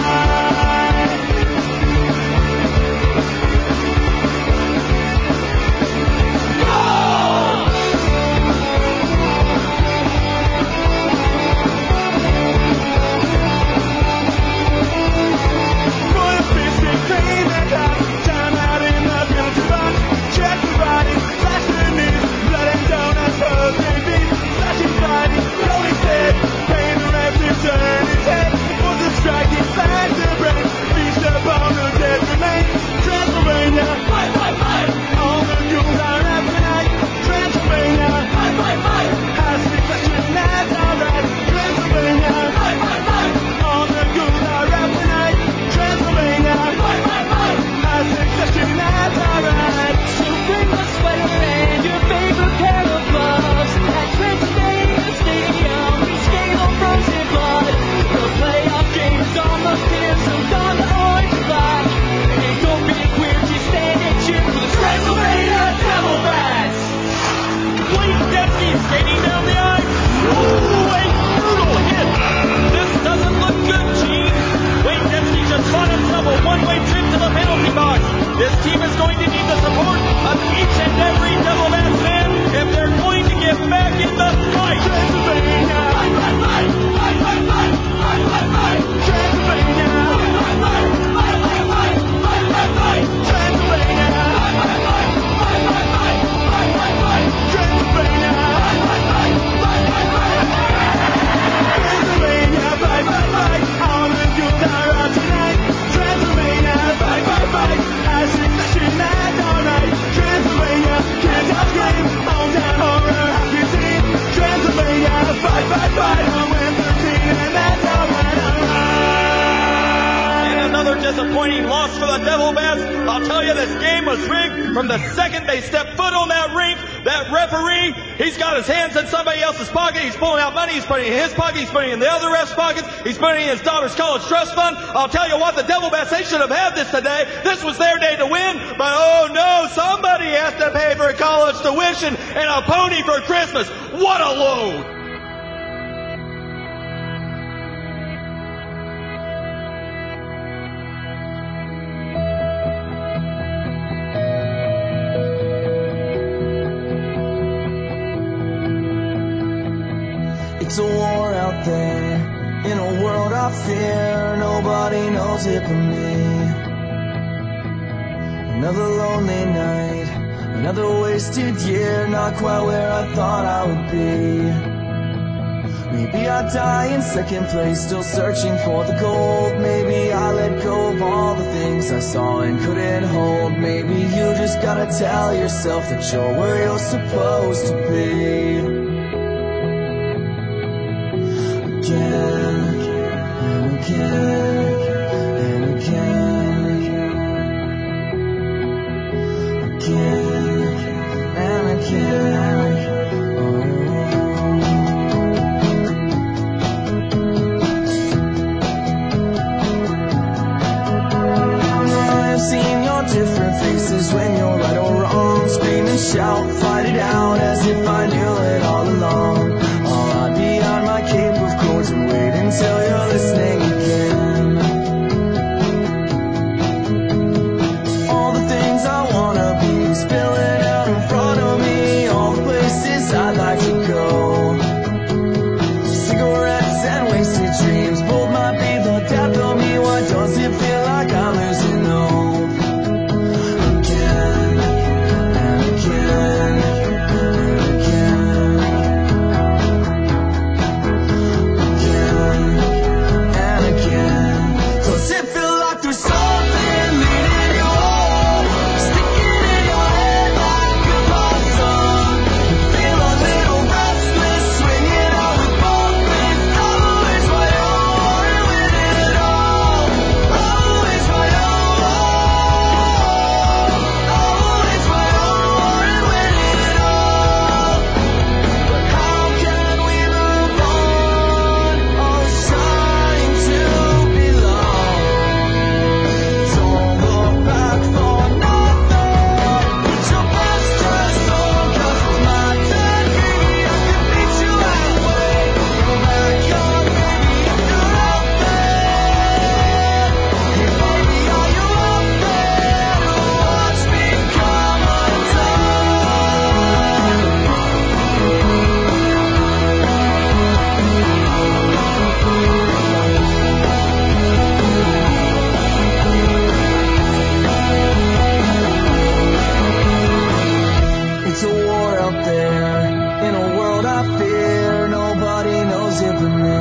Put a fist in cream and top. Time out in the guilty box. Check the body, flash the knees. Blood and donuts, birthday beat. Flashing body, rolling dead. Paying the ref to turn his head. Was a striking back to break. Feast upon the dead remains. Transylvania, fight, fight, fight. All the ghouls are out tonight. Transylvania, fight, fight, fight. I speak Russian, that's alright. Transylvania, fight, fight, fight. All the ghouls are out tonight. Transylvania, fight, fight, fight. I speak Russian, that's alright. So bring the sweater and your favorite pair of gloves. At Transylvania Stadium, we skate on frozen blood. The playoff game's almost here, so don the orange and black. And don't be queer, just stand and cheer for the Transylvania Devilbats. Wayne Dembski skating down the ice. Ooh, a brutal hit. This doesn't look good, Gene. Wayne Dembski just bought himself a one-way trip to the penalty box. This team is going to need the support of each and every Devilbats fan if they're going to get back in the fight. Transylvania, fight, fight, fight. Fight, fight, fight. Fight, fight, fight. Transylvania, fight, fight, fight. Fight, fight, fight. Fight, fight, fight. Transylvania, fight, fight, fight. Fight, fight, fight. Fight, fight, fight. Transylvania, fight, fight, fight. Fight, fight, fight. Transylvania, fight, fight, fight. All the ghouls are out tonight. Transylvania, fight, fight, fight. I sing that shit, that's alright. Transylvania, can't help scream. Hometown horror hockey team. Transylvania, fight, fight, fight. I win 13 and that's alright, alright. And another disappointing loss for the Devilbats. I'll tell you, this game was rigged from the second they stepped foot on that rink. That referee, he's got his hands in somebody else's pocket. He's pulling out money. He's putting it in his pocket. He's putting it in the other ref's pockets. He's putting it in his daughter's college trust fund. I'll tell you what, the Devilbats, they should have had this today. This was their day to win. But oh no, somebody has to pay for college tuition and a pony for Christmas. What a load. It's a war out there, in a world of fear, nobody knows it but me. Another lonely night, another wasted year, not quite where I thought I would be. Maybe I die in second place, still searching for the gold. Maybe I let go of all the things I saw and couldn't hold. Maybe you just gotta tell yourself that you're where you're supposed to be. Again and again and again, again and again. Oh. different faces when you're right or wrong. Scream and shout, fight it out as if I knew it all along. I'll hide behind my cape of chords and wait until you're listening again. All the things I wanna be spilling out in front of me, all the places I'd like to go. Cigarettes and wasted dreams, both might be the death of me. Why does it feel like I'm losing hope? Again and again and again. Again and again. Does it feel like there's something leading you on, sticking in your head like a possum? Feel a little restless, swinging out with both feet. Always right on, winning it all. Always right on. Always right on, winning it all. But how can we move on? All trying to belong. Don't look back for nothing. Put your best dress on, 'cause it's my turn, baby. I can meet you halfway. Go back on, baby, if you're out there. Hey, baby, are you out there to watch me come It's a war out there, in a world I fear. Nobody knows it but me.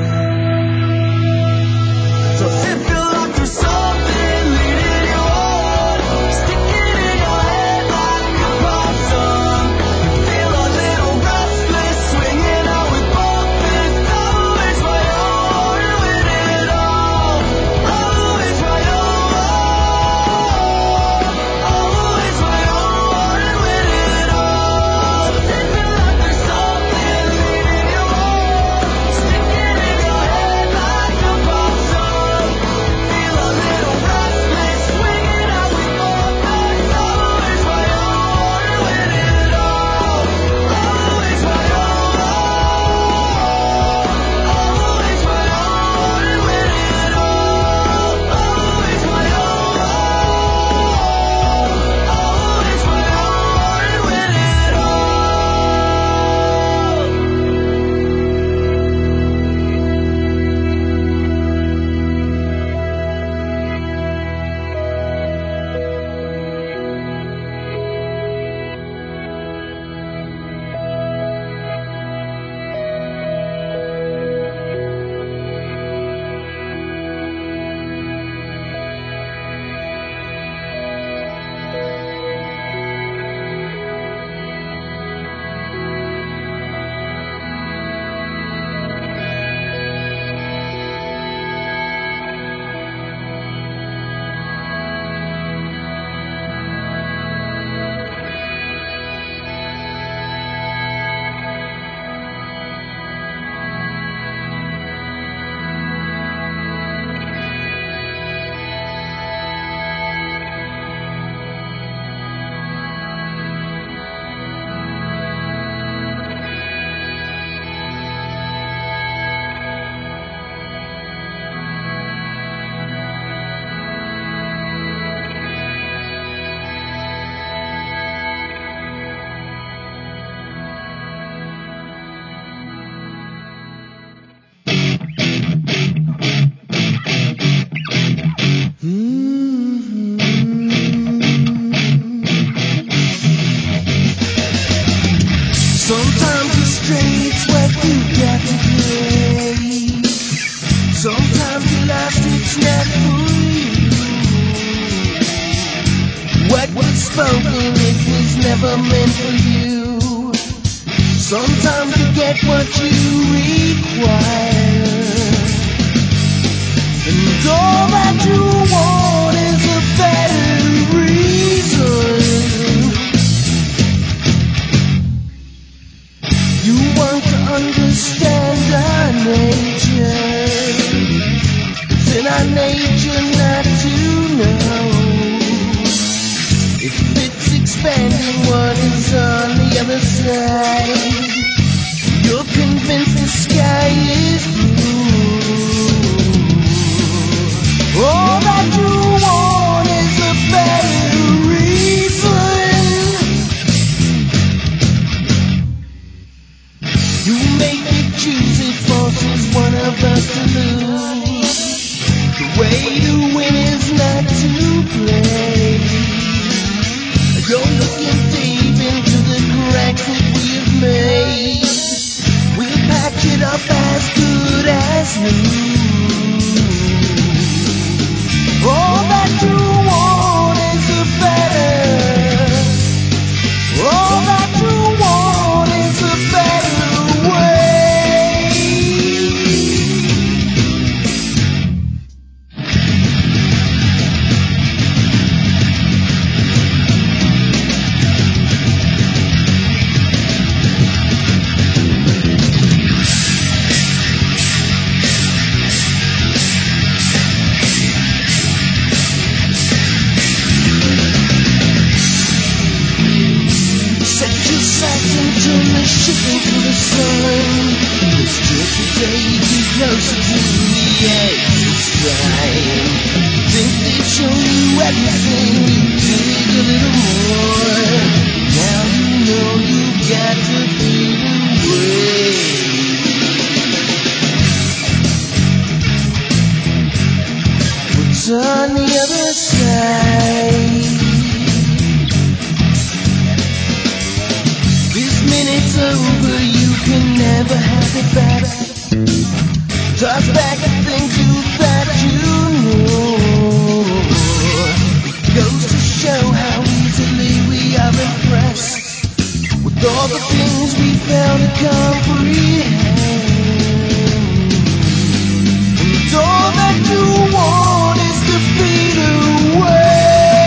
Does it feel like there's something leading you on, sticking in your head like a possum? Feel a little restless, swinging out with both feet. Always right on, winning it all. Always right on. Always right on, winning it all. Does it feel like there's something leading you on, sticking in your head like a possum? Feel a little restless, swinging out with both feet. Always right on, winning it all. Always right on. Always right on, winning it all. Always right on. Always right on, winning it all. Sometimes the streets where you get to play. Sometimes the last it's not for you. What was spoken, it was never meant for you. Sometimes you get what you require, and all that you want is a better reason. You want to understand our nature, it's in our nature not to know. If it's expanding, what is on the other side? You're convinced the sky is blue. All that you want is a better reason. You make me choose, it forces one of us to lose. The way to win is not to play. You're looking deep into the cracks that we have made. We'll patch it up as good as new. All that you want is a better. All that you want is a better way. Shifting to the sun. It's just a day too close to the exit time. Think they've shown you everything, you dig a little more. Now you know you got to be the way. What's on the other side? It's over, you can never have it back. Toss back the things you thought you knew. Goes to show how easily we are impressed with all the things we fail to comprehend. And all that you want is to fade away.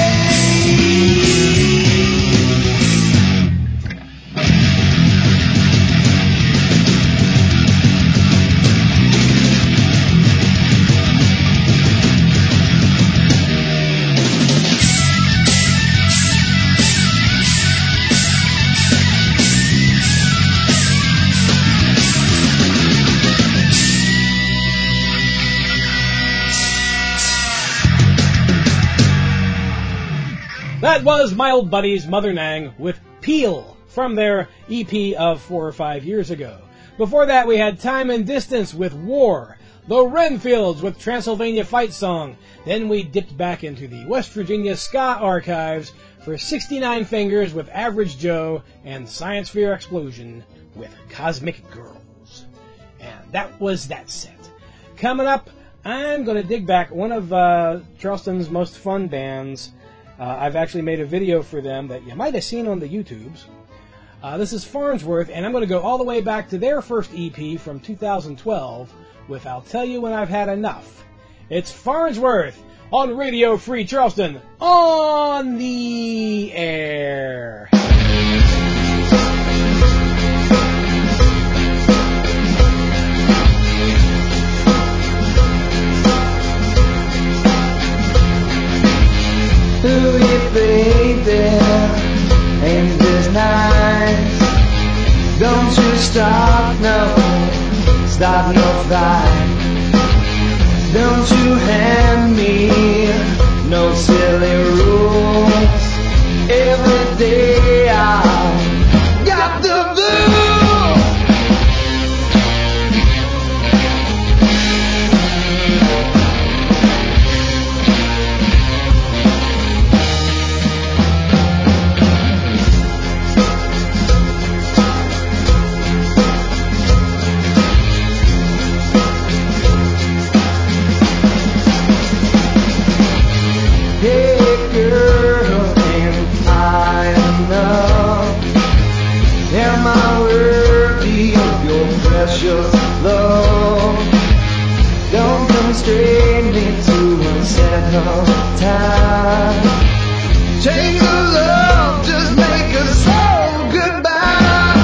That was my old buddies Mother Nang with Peel from their EP of 4 or 5 years ago. Before that we had Time and Distance with War, the Renfields with Transylvania Fight Song. Then we dipped back into the West Virginia ska archives for 69 Fingers with Average Joe and Science Fear Explosion with Cosmic Girls. And that was that set. Coming up, I'm going to dig back one of Charleston's most fun bands. I've actually made a video for them that you might have seen on the YouTubes. This is Farnsworth, and I'm going to go all the way back to their first EP from 2012 with I'll Tell You When I've Had Enough. It's Farnsworth on Radio Free Charleston on the air. Ooh, yeah, baby, ain't this nice? Don't you start no fight. Don't you hand me no silly rules. Every day I got the blues. Precious love, don't constrain me to unsettled time. Take a love, just make us say goodbye.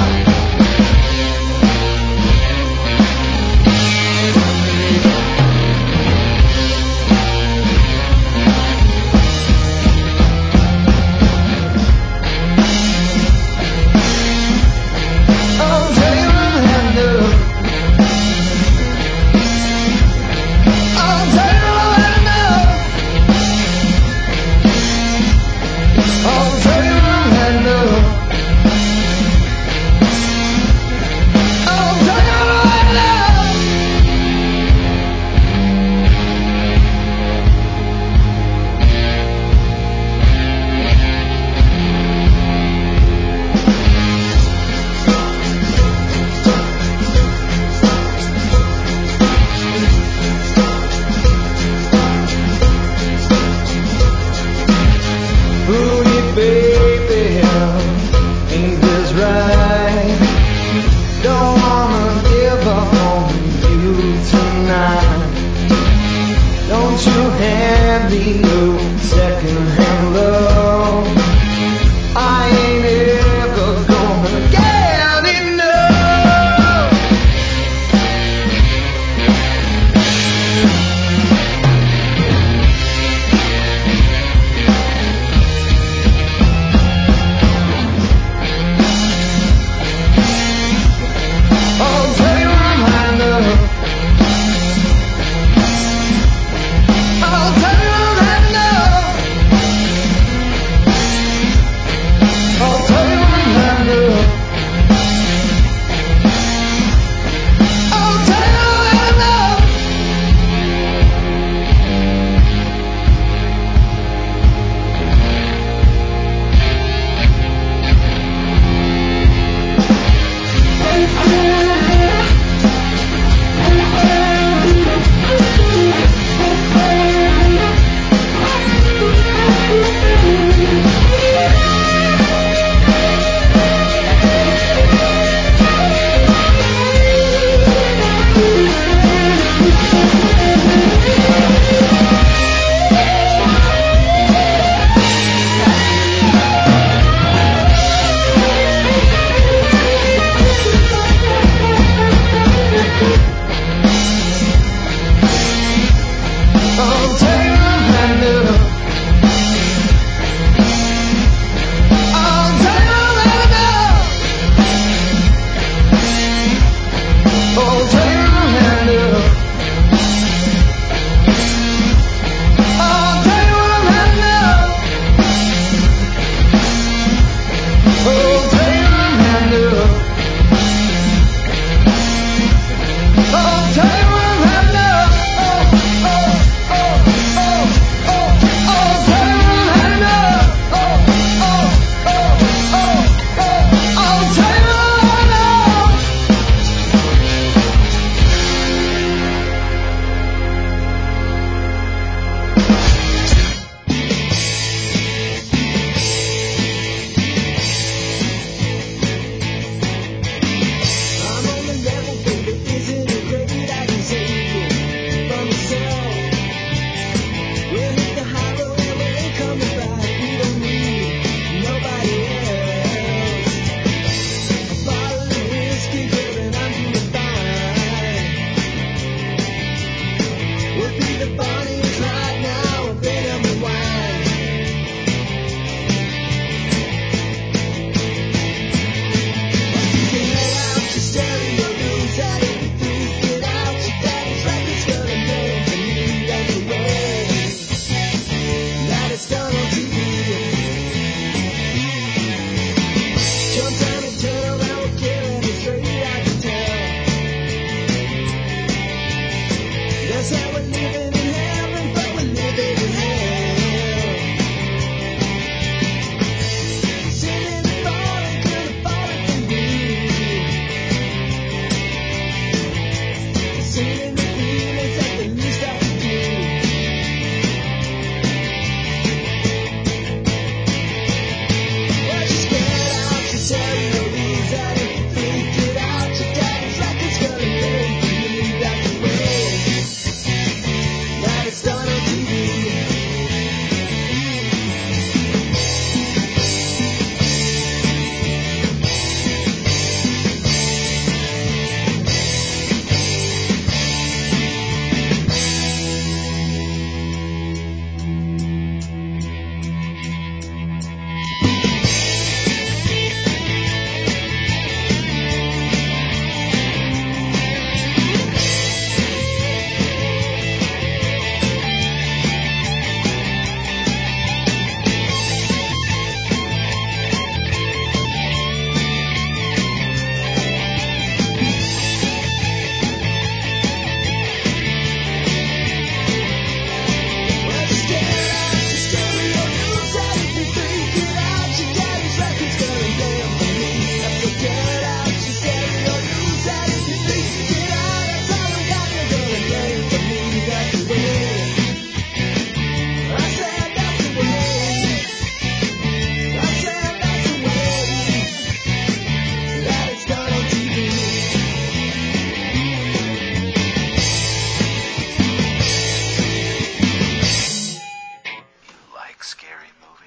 can't be no second-hand love. I ain't ever gonna get enough. I'll tell you I'm high enough. I'll tell you I'm high enough.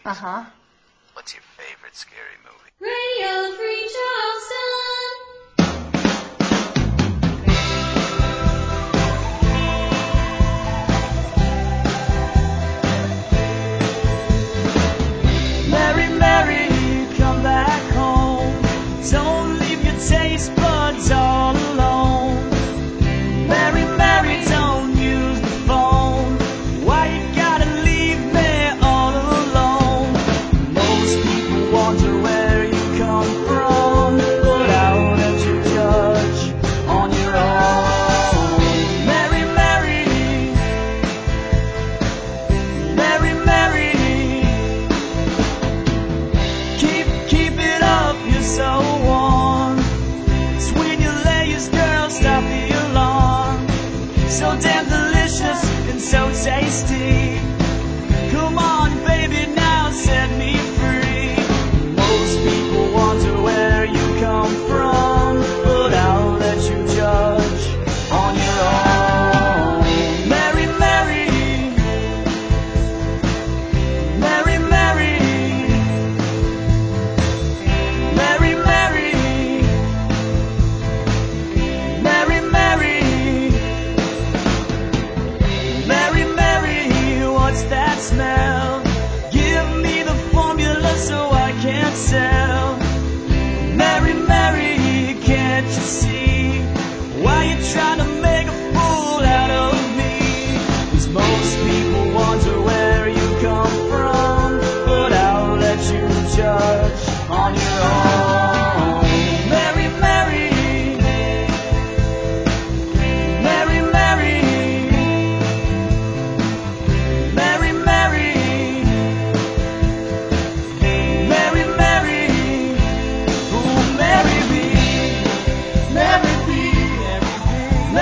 Uh-huh. What's your favorite scary movie? Radio Free Charleston. Mary, Mary, come back home. Don't leave your taste buds all alone. Mary, Mary, don't use the phone. Why you gotta leave me all alone? Most people wonder where you come from, but I'll let you judge on your own. Mary, Mary, Mary, Mary, keep it up, you're so warm. Between your legs, girl, stop the alarm. So damn delicious and so tasty. Come on, baby, now set me free. Most people wonder where you come from, but I'll let you judge on your own. Mary, Mary, Mary, Mary, Mary, Mary, Mary, Mary, Mary, Mary, what's that smell? Give me the formula so I can't sell. Mary, Mary, can't you see why you trying to make a fool out of me? 'Cause most people wonder where you come from, but I'll let you judge on your own. Mary, Mary, Mary, Mary, Mary, Mary, Mary, Mary, ooh, Mary B, Mary B,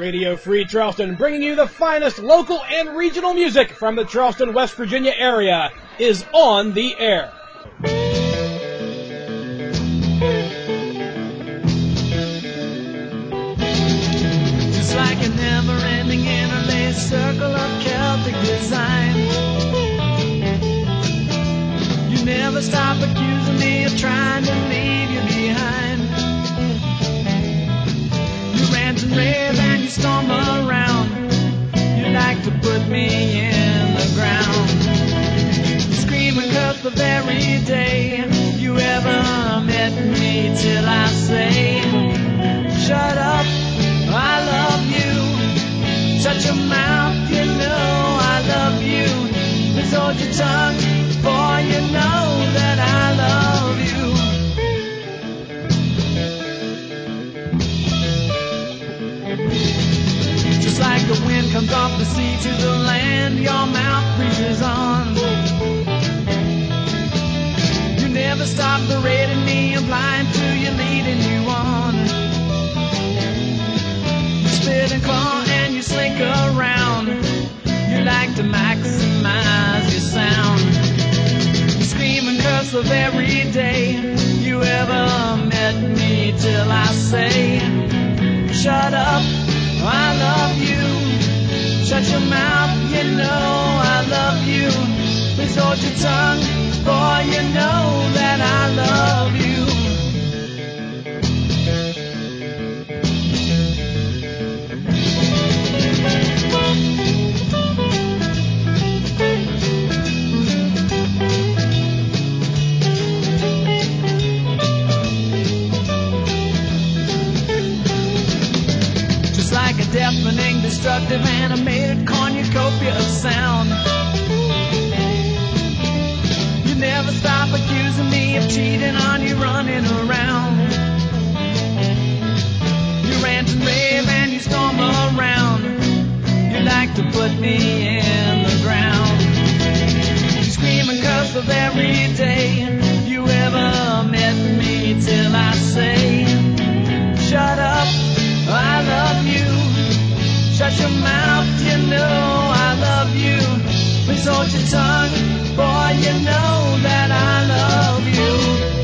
Radio Free Charleston, bringing you the finest local and regional music from the Charleston, West Virginia area, is on the air. Just like a never-ending interlaced circle of Celtic design, you never stop accusing me of trying to leave you behind. You rant and rave and you storm around, you like to put me in the ground. You scream and curse the very day you ever met me, till I say, shut up, I love you. Shut your mouth, you know I love you. Please hold your tongue, for you know that I love you. Just like the wind comes off the sea to the land, your mouth breezes on. You never stop berating me, I'm blind to you, leading you on. You spit and claw and you slink around, you like to maximize your sound. You scream and curse the very day you ever met me, till I say, shut up, I love you. Shut your mouth, you know I love you. Please hold your tongue, for you know that I love you. Just like a deafening, destructive, animated cornucopia of sound. You never stop accusing me of cheating on you, running around. You rant and rave and you storm around, you like to put me in the ground. You scream and curse the very day you ever met me, till I say, shut up, I love you. Shut your mouth, you know I love you. Please hold your tongue, boy, you know that I love you.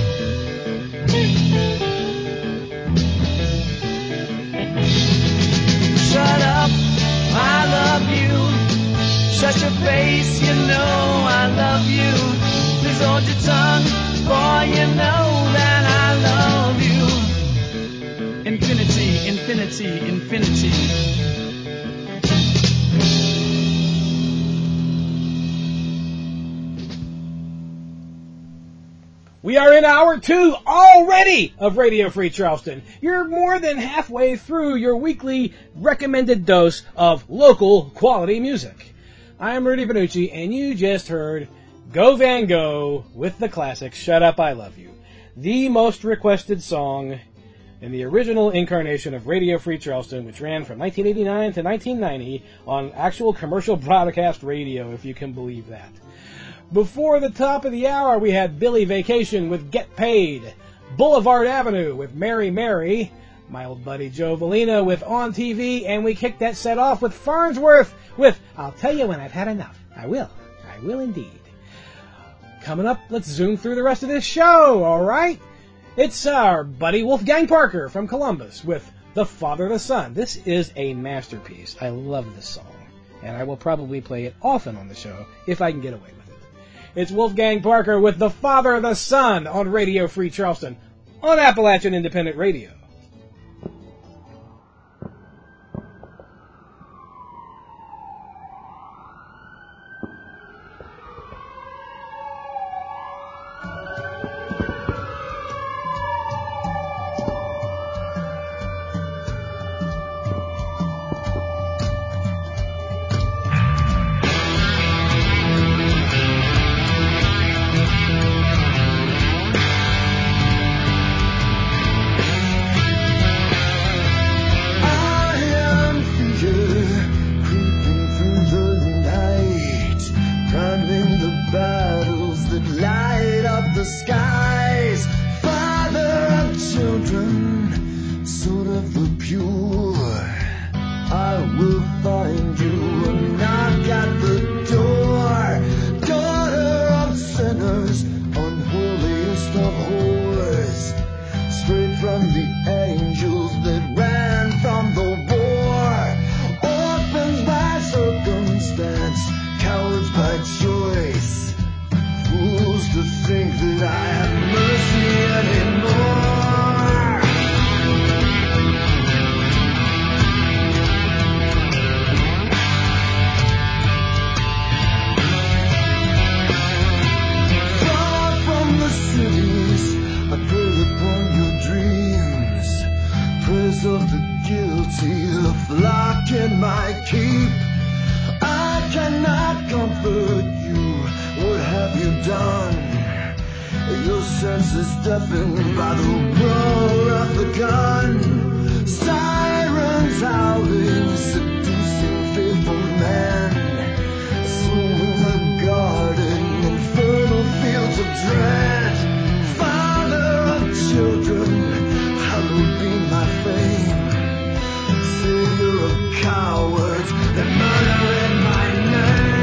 Shut up, I love you. Shut your face, you know I love you. Please hold your tongue, boy, you know that I love you. Infinity, infinity, infinity. We are in hour 2 already of Radio Free Charleston. You're more than halfway through your weekly recommended dose of local quality music. I'm Rudy Panucci, and you just heard Go Van Gogh with the classic Shut Up, I Love You, the most requested song in the original incarnation of Radio Free Charleston, which ran from 1989 to 1990 on actual commercial broadcast radio, if you can believe that. Before the top of the hour, we had Billy Vacation with Get Paid, Boulevard Avenue with Mary Mary, my old buddy Joe Valina with On TV, and we kicked that set off with Farnsworth with I'll Tell You When I've Had Enough. I will indeed. Coming up, let's zoom through the rest of this show, alright? It's our buddy Wolfgang Parker from Columbus with The Father the Son. This is a masterpiece. I love this song, and I will probably play it often on the show if I can get away with it. It's Wolfgang Parker with The Father the Son on Radio Free Charleston on Appalachian Independent Radio. list of horrors, straight from the angels that ran from the war. Orphans by circumstance, cowards by choice, fools to think that I have mercy anymore. Of the guilty, the flock in my keep. I cannot comfort you. What have you done? Your senses deafened by the roar of the gun. Sirens howling, seducing faithful men, sowing the garden in fertile fields of dread. Father of children, hallowed be my fame, savior of cowards that murder in my name.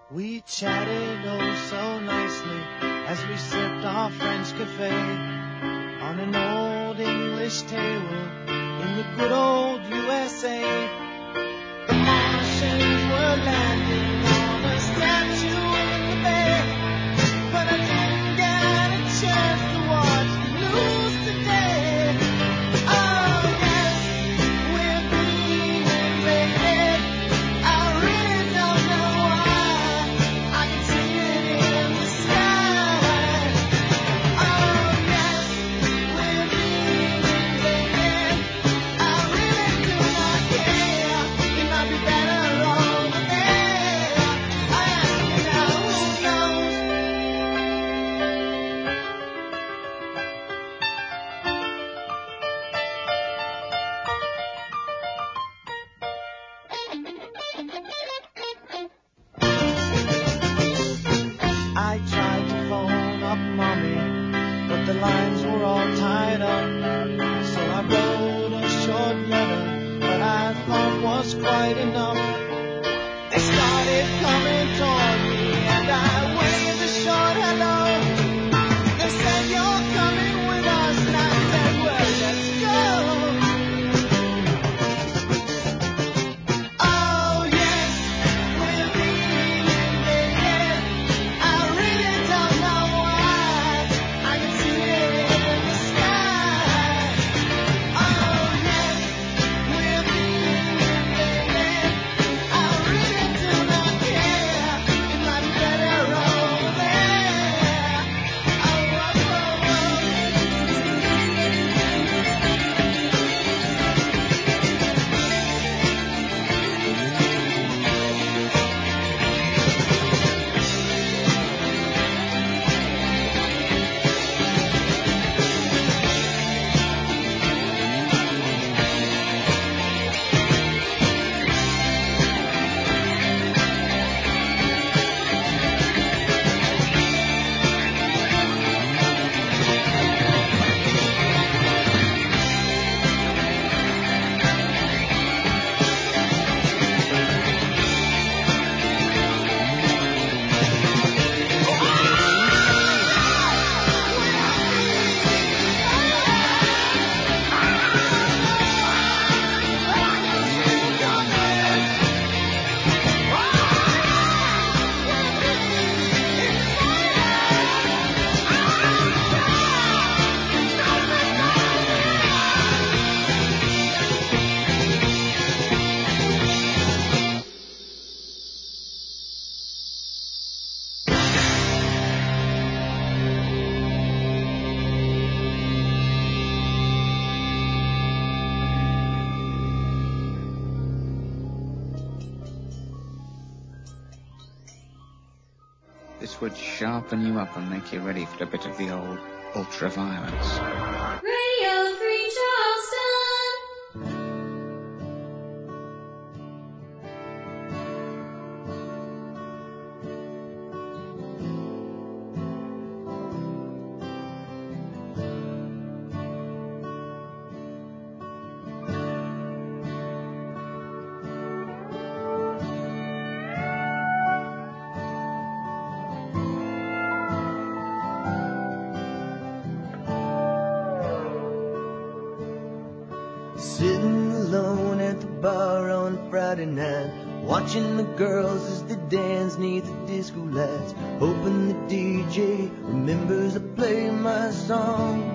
We chatted oh so nicely as we sipped our French cafe on an old English table in the good old USA. The Martians were landing on a statue in the bay, but I didn't get a chance to watch the news today. Oh yes, we're being invaded. I really don't know why. I can see it in the sky. Oh yes, we're being invaded. I really do not care. It might be better over there. I ask you now, who knows? I tried to phone up mommy, but the lines were all tied up. So I wrote a short letter that I thought was quite enough. They started coming toward me and I waved a short hello. They said you're coming with us and I said, well, let's go. Oh yes, we're being invaded. I really don't know why. I can see it in the sky. Oh yes, we're being invaded. I really do not care. It might be better over there. Oh, oh, oh, This would sharpen you up and make you ready for a bit of the old ultra-violence. Radio Free Charleston. Sitting alone at the bar on a Friday night, watching the girls as they dance neath the disco lights, hoping the DJ remembers to play my song.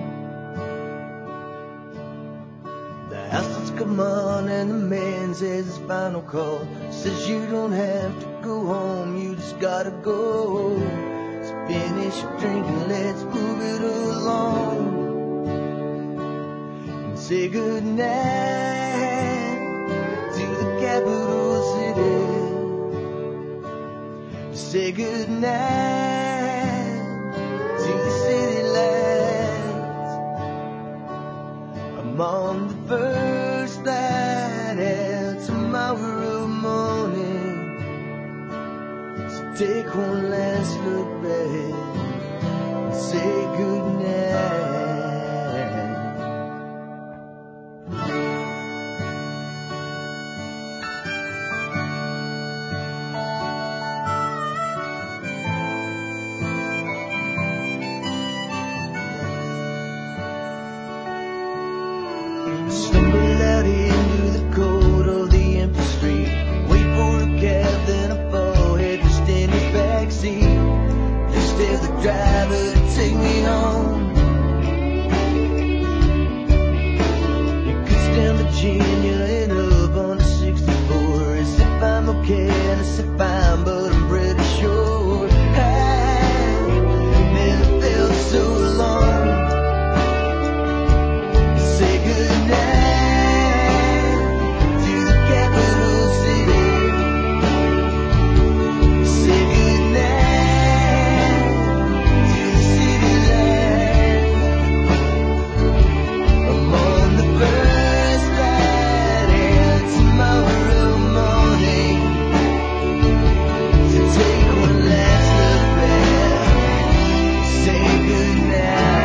The house lights come on and the man says his final call, says you don't have to go home, you just gotta go. So finish your drinking, let's move it along. Say goodnight to the capital city. Say goodnight to the city lights. I'm on the first flight out tomorrow morning. So take one last look back and say goodnight. driver to take me home. You could stand Virginia and up on the 64. As if I'm okay and as if I'm, but I'm pretty sure I never felt so alone. Say goodnight to the capital city. Say goodnight to the city lights. I'm on the first flight out tomorrow morning to take one last look back. Say goodnight.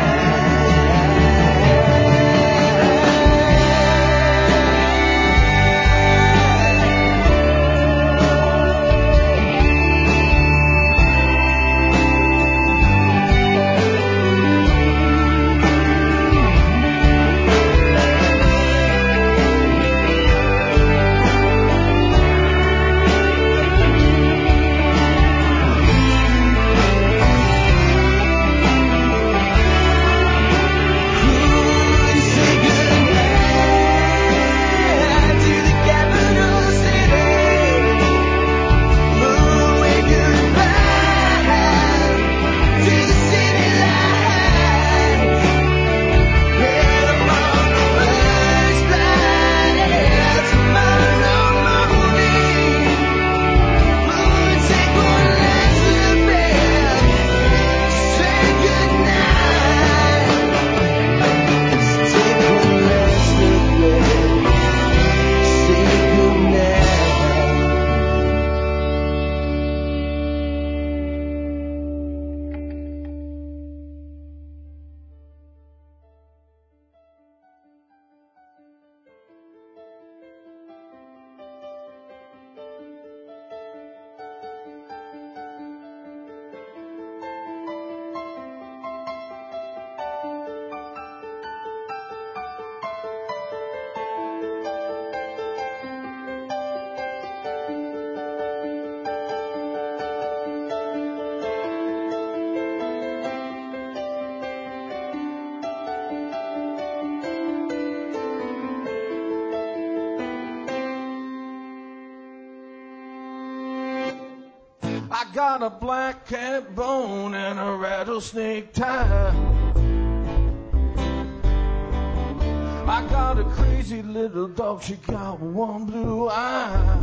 I got a black cat bone and a rattlesnake tie. I got a crazy little dog, she got one blue eye.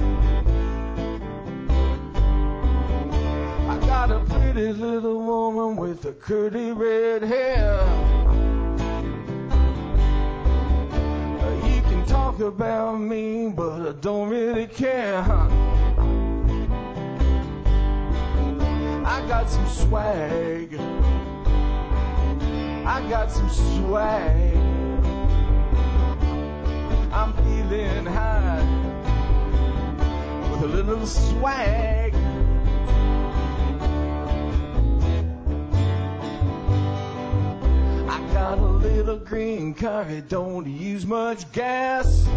I got a pretty little woman with a curly red hair. You can talk about me, but I don't really care. I got some swag. I got some swag. I'm feeling high with a little swag. I got a little green car, it don't use much gas.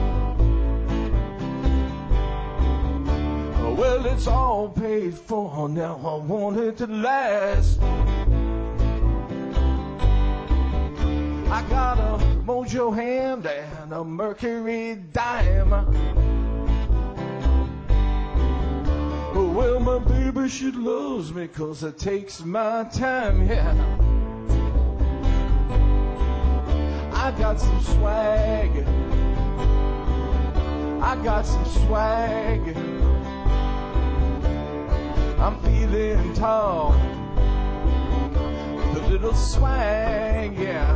Well, it's all paid for, now I want it to last. I got a Mojo hand and a Mercury dime. Well, my baby, she loves me 'cause it takes my time, yeah. I got some swag. I got some swag. I'm feeling tall with a little swag, yeah.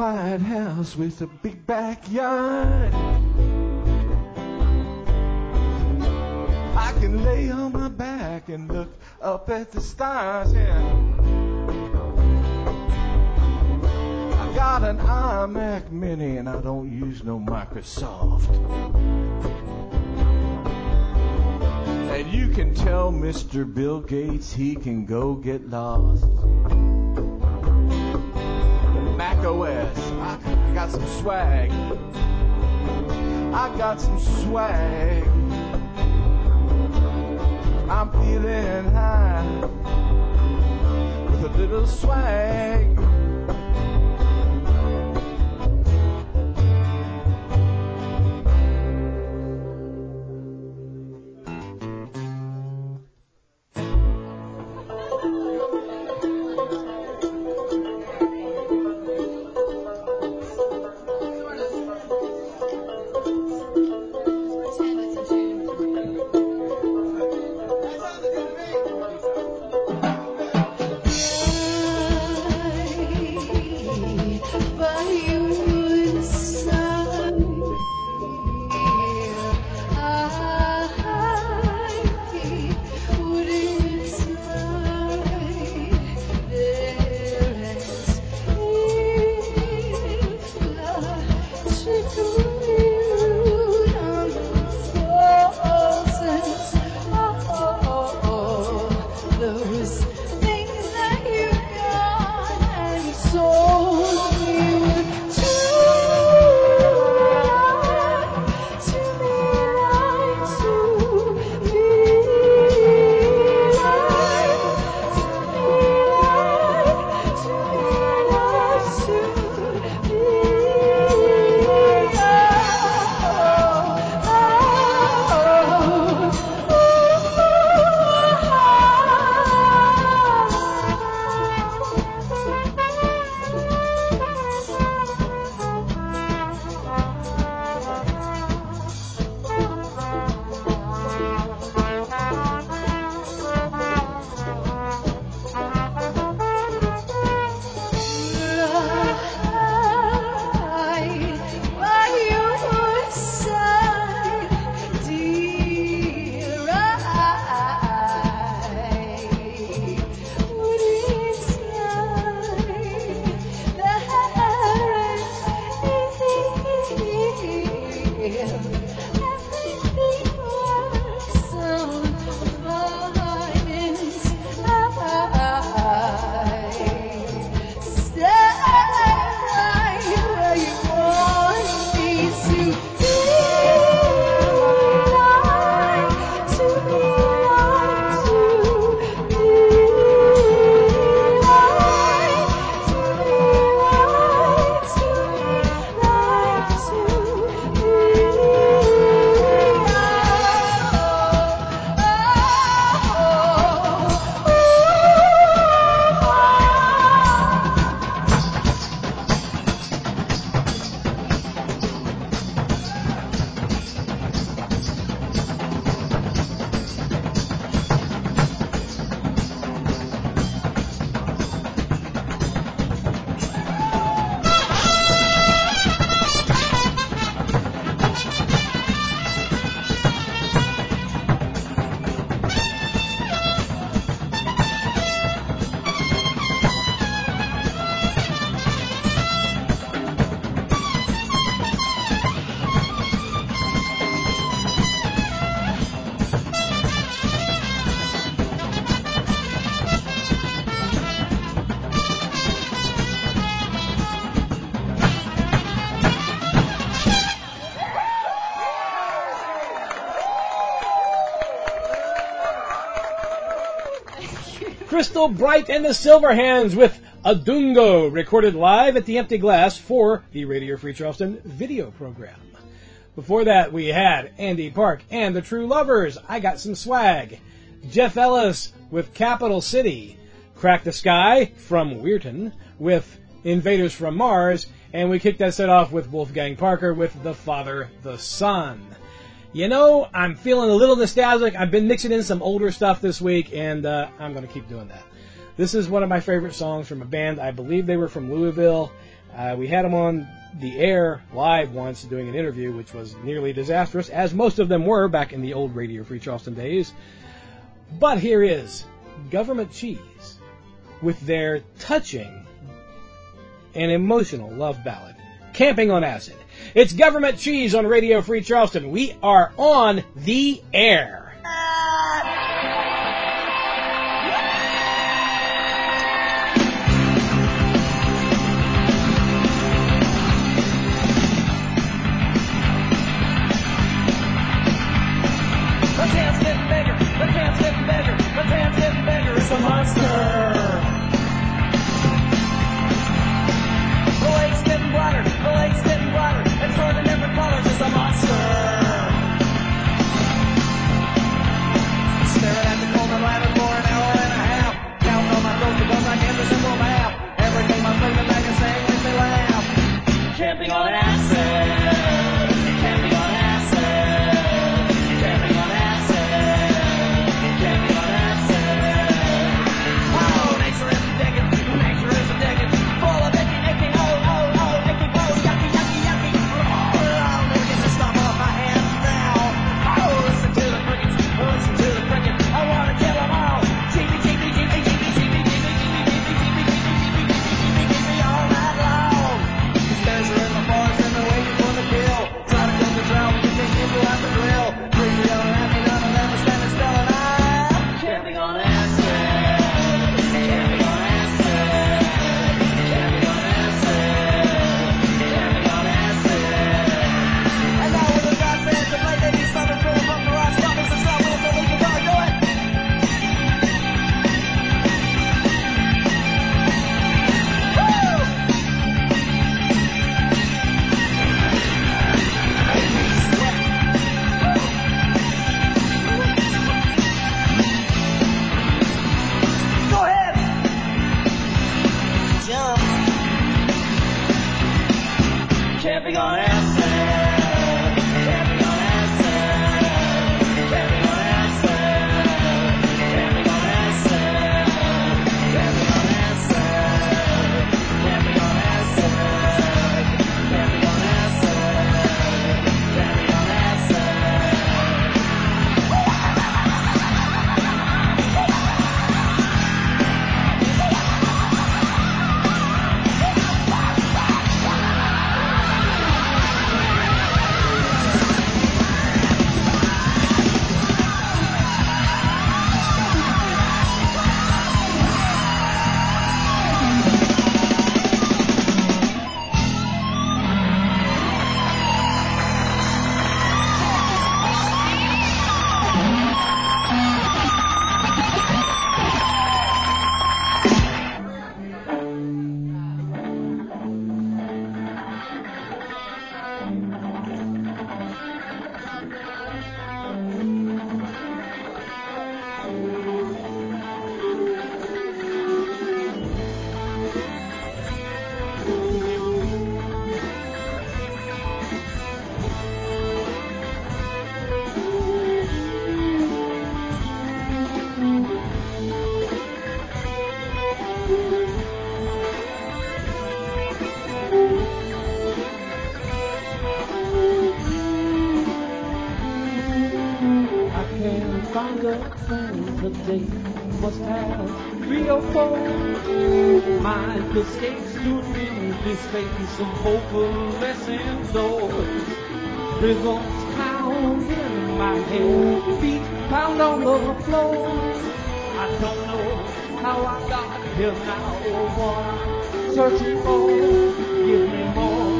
White House with a big backyard. I can lay on my back and look up at the stars, yeah. I got an iMac Mini and I don't use no Microsoft. And you can tell Mr. Bill Gates he can go get lost. Mac OS, I got some swag. I got some swag. I'm feeling high with a little swag. Crystal Bright and the Silverhands with Adungo, recorded live at the Empty Glass for the Radio Free Charleston video program. Before that, we had Andy Park and the True Lovers, I Got Some Swag. Jeff Ellis with Capital City. Crack the Sky from Weirton with Invaders from Mars. And we kicked that set off with Wolfgang Parker with The Father, the Son. You know, I'm feeling a little nostalgic. I've been mixing in some older stuff this week, and I'm going to keep doing that. This is one of my favorite songs from a band. I believe they were from Louisville. We had him on the air live once doing an interview, which was nearly disastrous, as most of them were back in the old Radio Free Charleston days. But here is Government Cheese with their touching and emotional love ballad, Camping on Acid. It's Government Cheese on Radio Free Charleston. We are on the air. The town's getting bigger, the town's getting bigger, the town's getting bigger, it's a monster. The lake's getting brighter, the lake's getting brighter, it's more than different colors, it's a monster. Staring at the Coleman ladder for an hour and a half, counting on my toes because I can't resemble math. Everything my fingers back and saying makes me laugh. Camping on acid, camping on acid, camping on acid, camping on acid. Oh, nature is a digging, nature is a digging, full of icky, icky, icky, yucky, yucky, yucky. Oh, I'll never get this stuff off my hands now. Oh, listen to the crickets, listen to the crickets. I want to kill them all. Cheepy, cheepy, cheepy, cheepy, cheepy, cheepy, cheepy, cheepy, cheepy, cheepy, cheepy, cheepy, all night long. Bears are in the forest and they're waiting for the kill. Try to kill the drought, but you can't keep it out the grill. Creepy yelling at me, none of them are standing still, and I'm camping on acid, camping on acid, camping on acid, camping on acid. And now with the goddamn to play, they be something from the rock stoppers and stop with the legal bar. Go ahead. Go ahead. Jump. Camping on acid. Camping on acid. Camping on acid. Camping on acid. Camping on acid. Camping on acid. Camping on acid. Camping on I can't find a friend today. Must have 3 or 4. My escapes to an empty space of hopeless indoors. Rhythms pound in my head, feet pound on the floor. I don't know how I got here now or what I'm searching for. Give me more.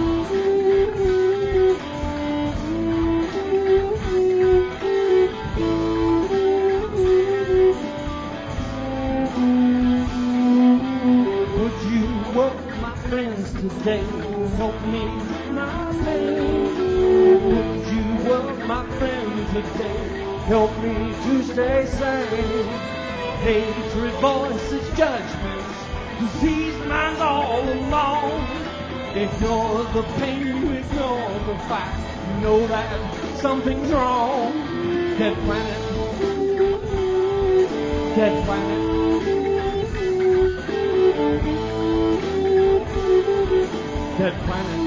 Would you work my friends today? Help me my pain. Would you work my friends today? Help me to stay sane. Hatred voices judgments, diseased minds all alone. Ignore the pain, you ignore the fact. You know that something's wrong. Dead planet, dead planet. Dead Planet.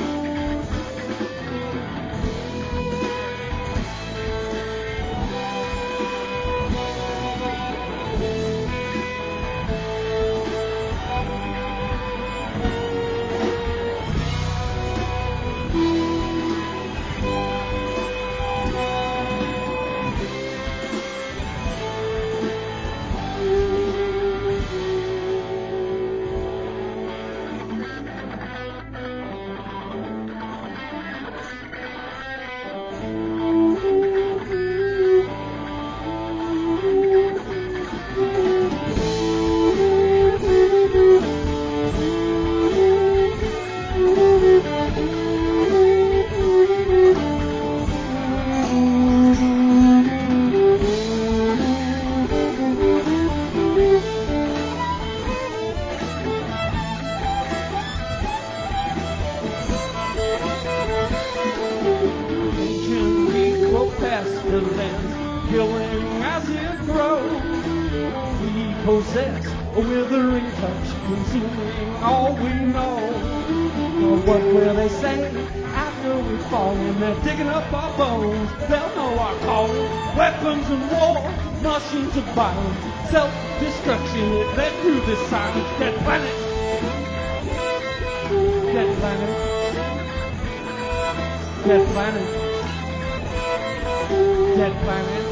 Self-destruction, it led through this silence. Dead Planet. Dead Planet. Dead Planet. Dead Planet.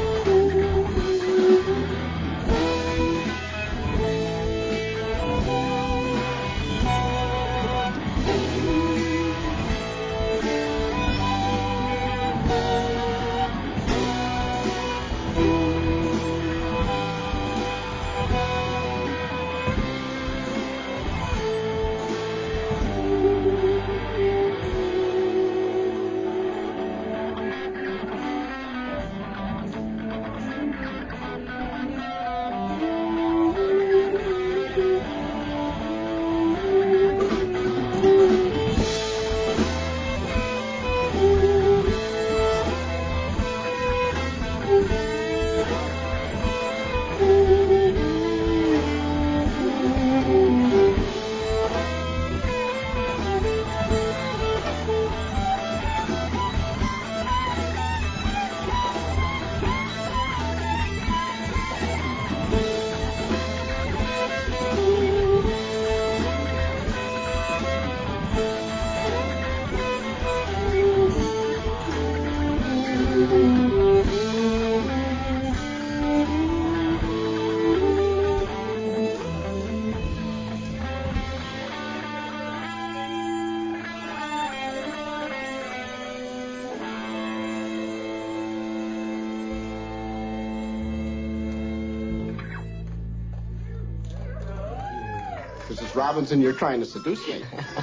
Mrs. Robinson, you're trying to seduce me.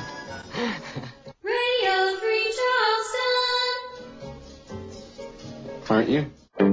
Radio Free Charleston. Aren't you?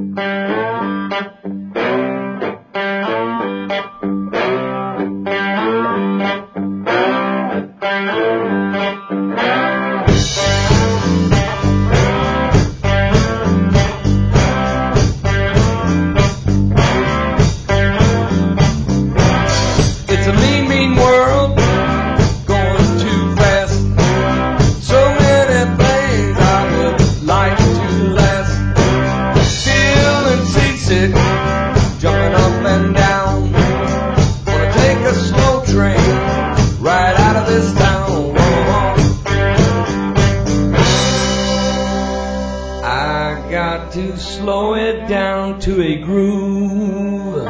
To a groove.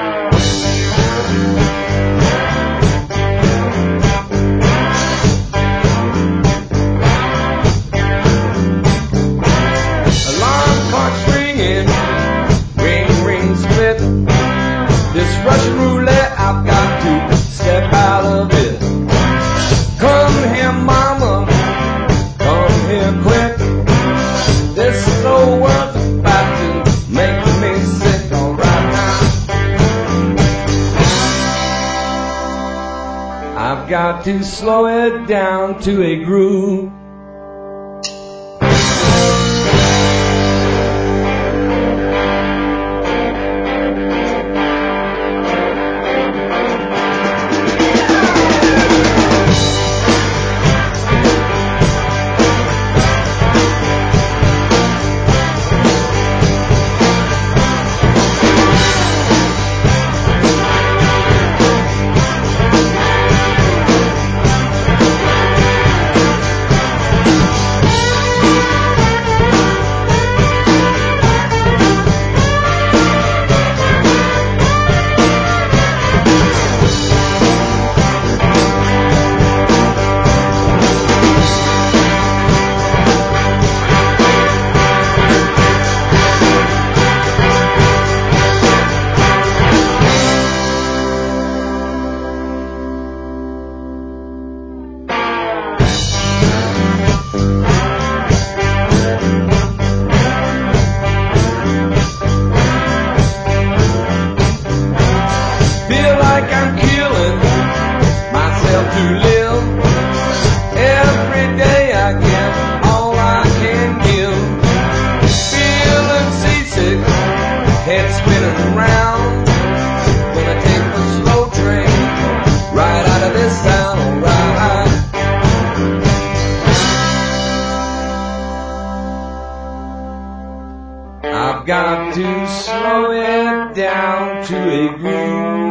Alarm clock's ringing, ring, ring, split. This Russian roulette, I've got to step out of it. Come here, mama, come here quick. This slow world's about to make me sick, alright now. I've got to slow it down to a groove. got to slow it down to a groove.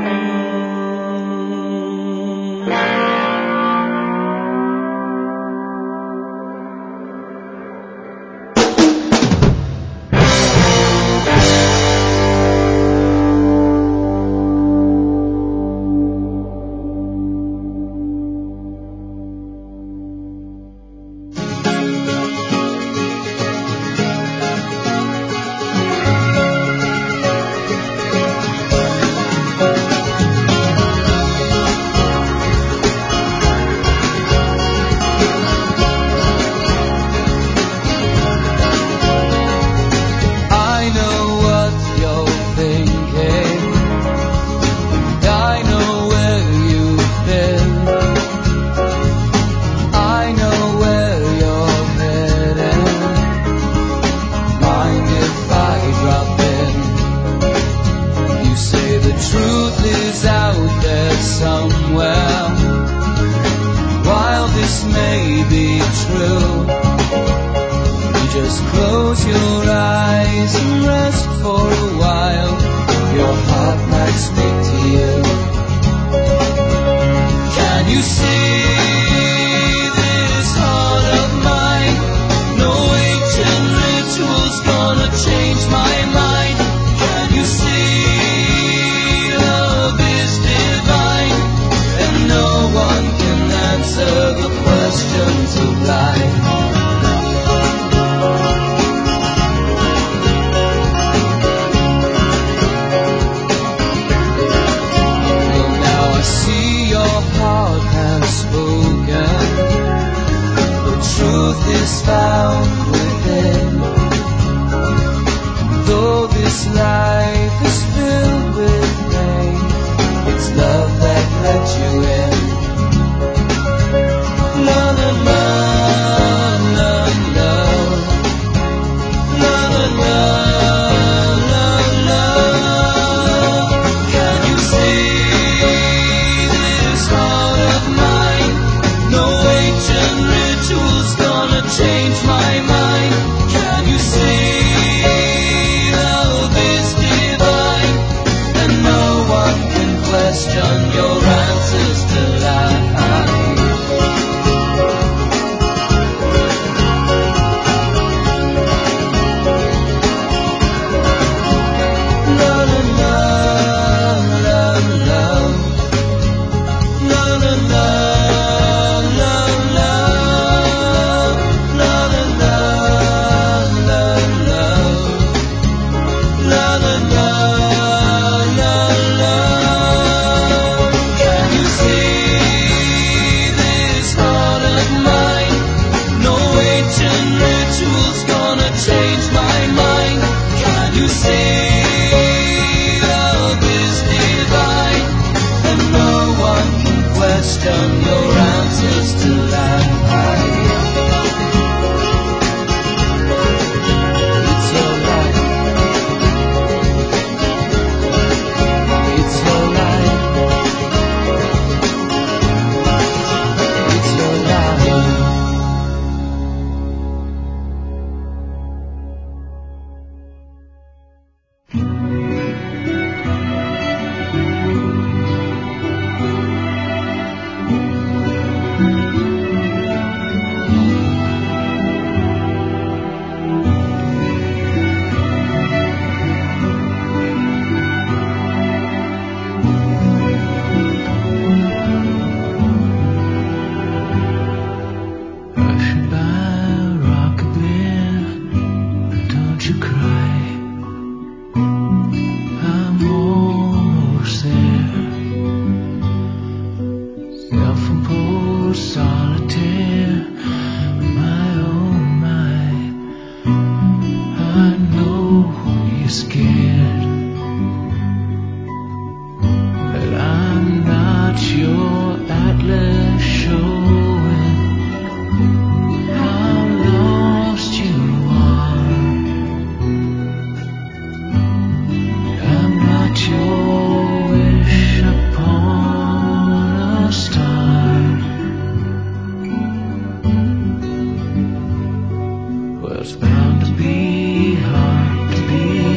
It's bound to be hard to be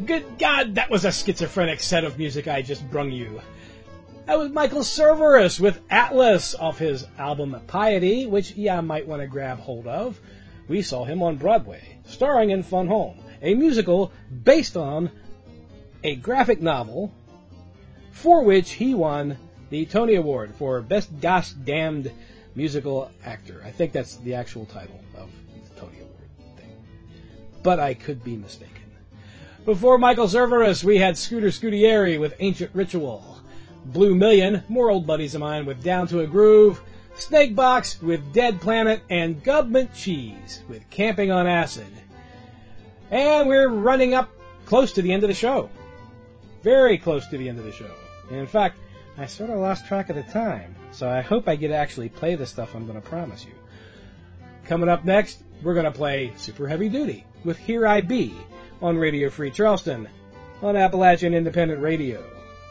good God, that was a schizophrenic set of music I just brung you. That was Michael Cerveris with Atlas off his album Piety, which you might want to grab hold of. We saw him on Broadway, starring in Fun Home, a musical based on a graphic novel for which he won the Tony Award for Best Gosh Damned Musical Actor. I think that's the actual title of the Tony Award thing. But I could be mistaken. Before Michael Cerveris, we had Scooter Scudieri with Ancient Ritual, Blue Million, more old buddies of mine with Down to a Groove, Snakebox with Dead Planet, and Government Cheese with Camping on Acid. And we're running up close to the end of the show. Very close to the end of the show. And in fact, I sort of lost track of the time, so I hope I get to actually play the stuff I'm going to promise you. Coming up next, we're going to play Super Heavy Duty with Here I Be on Radio Free Charleston on Appalachian Independent Radio.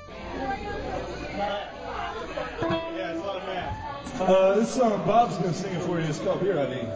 This song Bob's going to sing it for you. It's called Here I Be.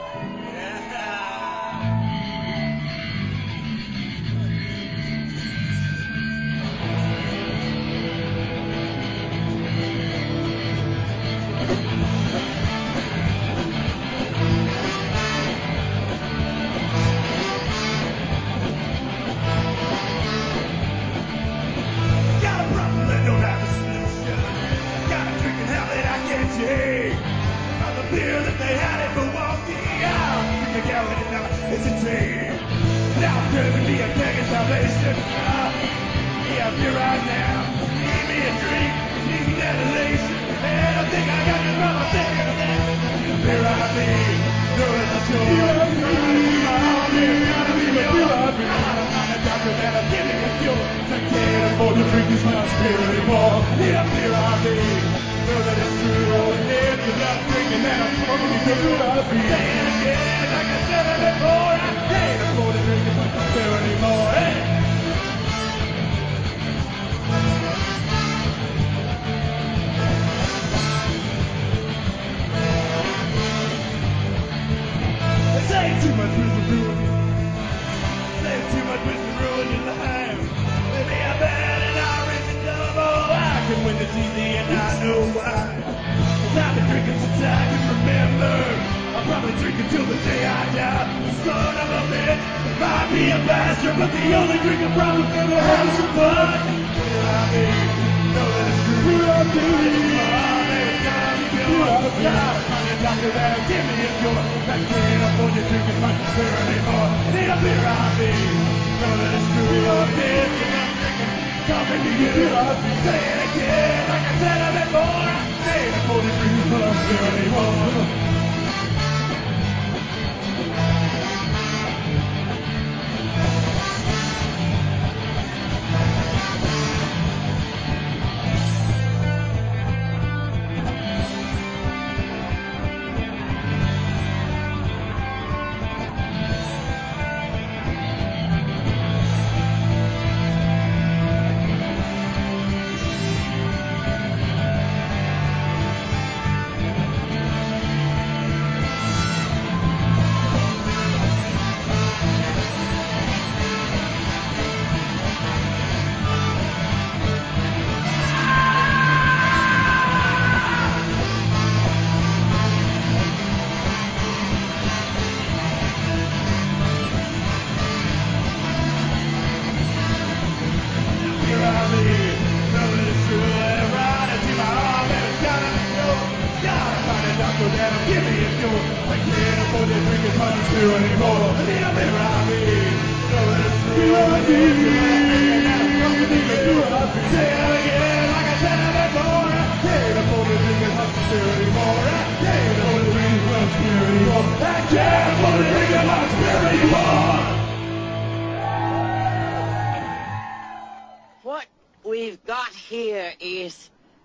What we've got here is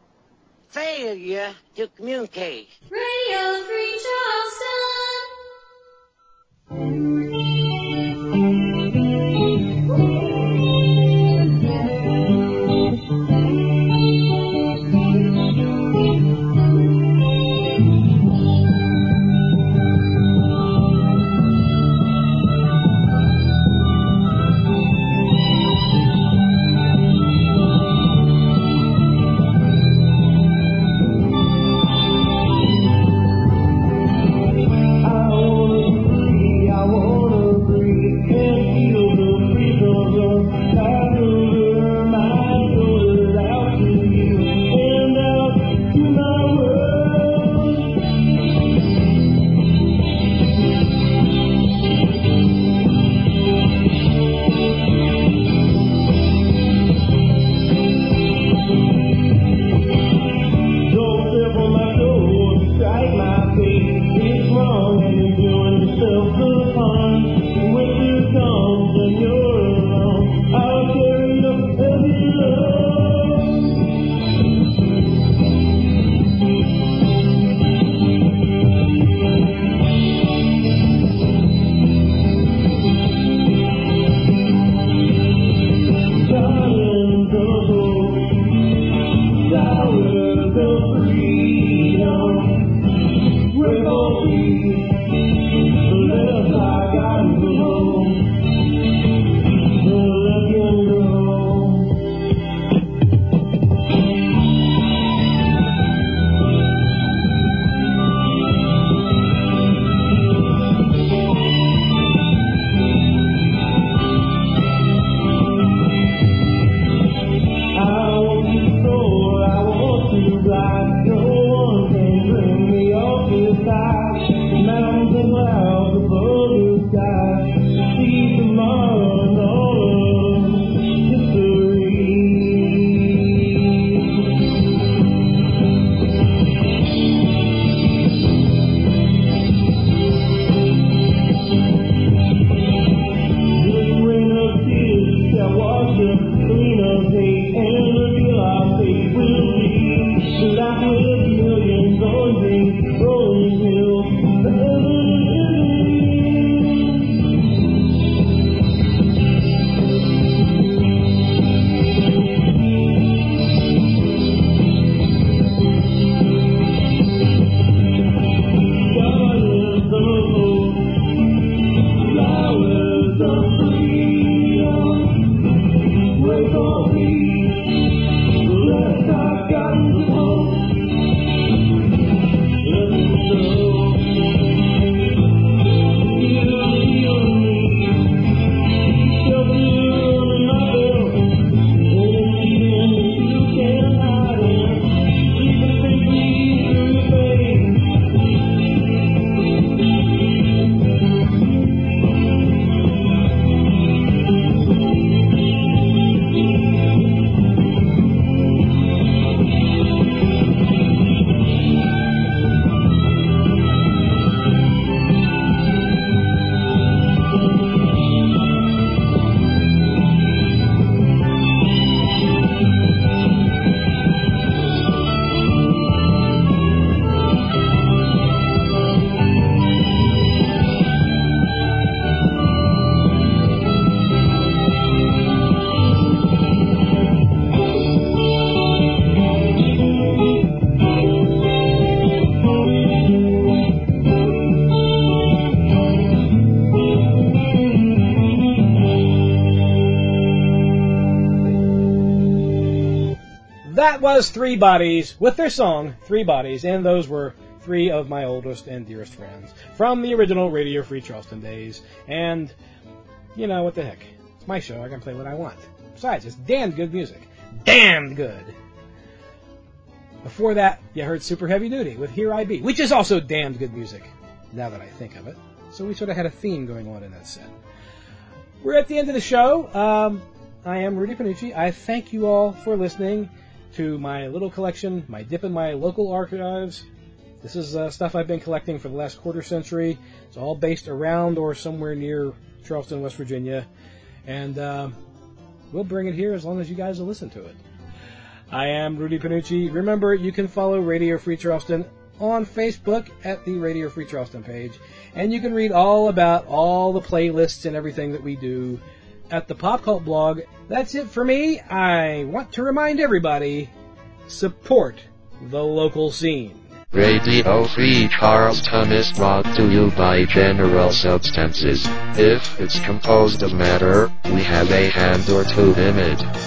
failure to communicate. Radio Free Charleston. That was Three Bodies with their song, Three Bodies, and those were three of my oldest and dearest friends from the original Radio Free Charleston days. And, you know, what the heck? It's my show. I can play what I want. Besides, it's damn good music. Damn good. Before that, you heard Super Heavy Duty with Here I Be, which is also damned good music, now that I think of it. So we sort of had a theme going on in that set. We're at the end of the show. I am Rudy Panucci. I thank you all for listening to my little collection, my dip in my local archives. This is stuff I've been collecting for the last quarter century. It's all based around or somewhere near Charleston, West Virginia. And we'll bring it here as long as you guys will listen to it. I am Rudy Panucci. Remember, you can follow Radio Free Charleston on Facebook at the Radio Free Charleston page. And you can read all about all the playlists and everything that we do at the Pop Cult blog. That's it for me. I want to remind everybody, support the local scene. Radio Free Charleston is brought to you by General Substances. If it's composed of matter, we have a hand or two in it.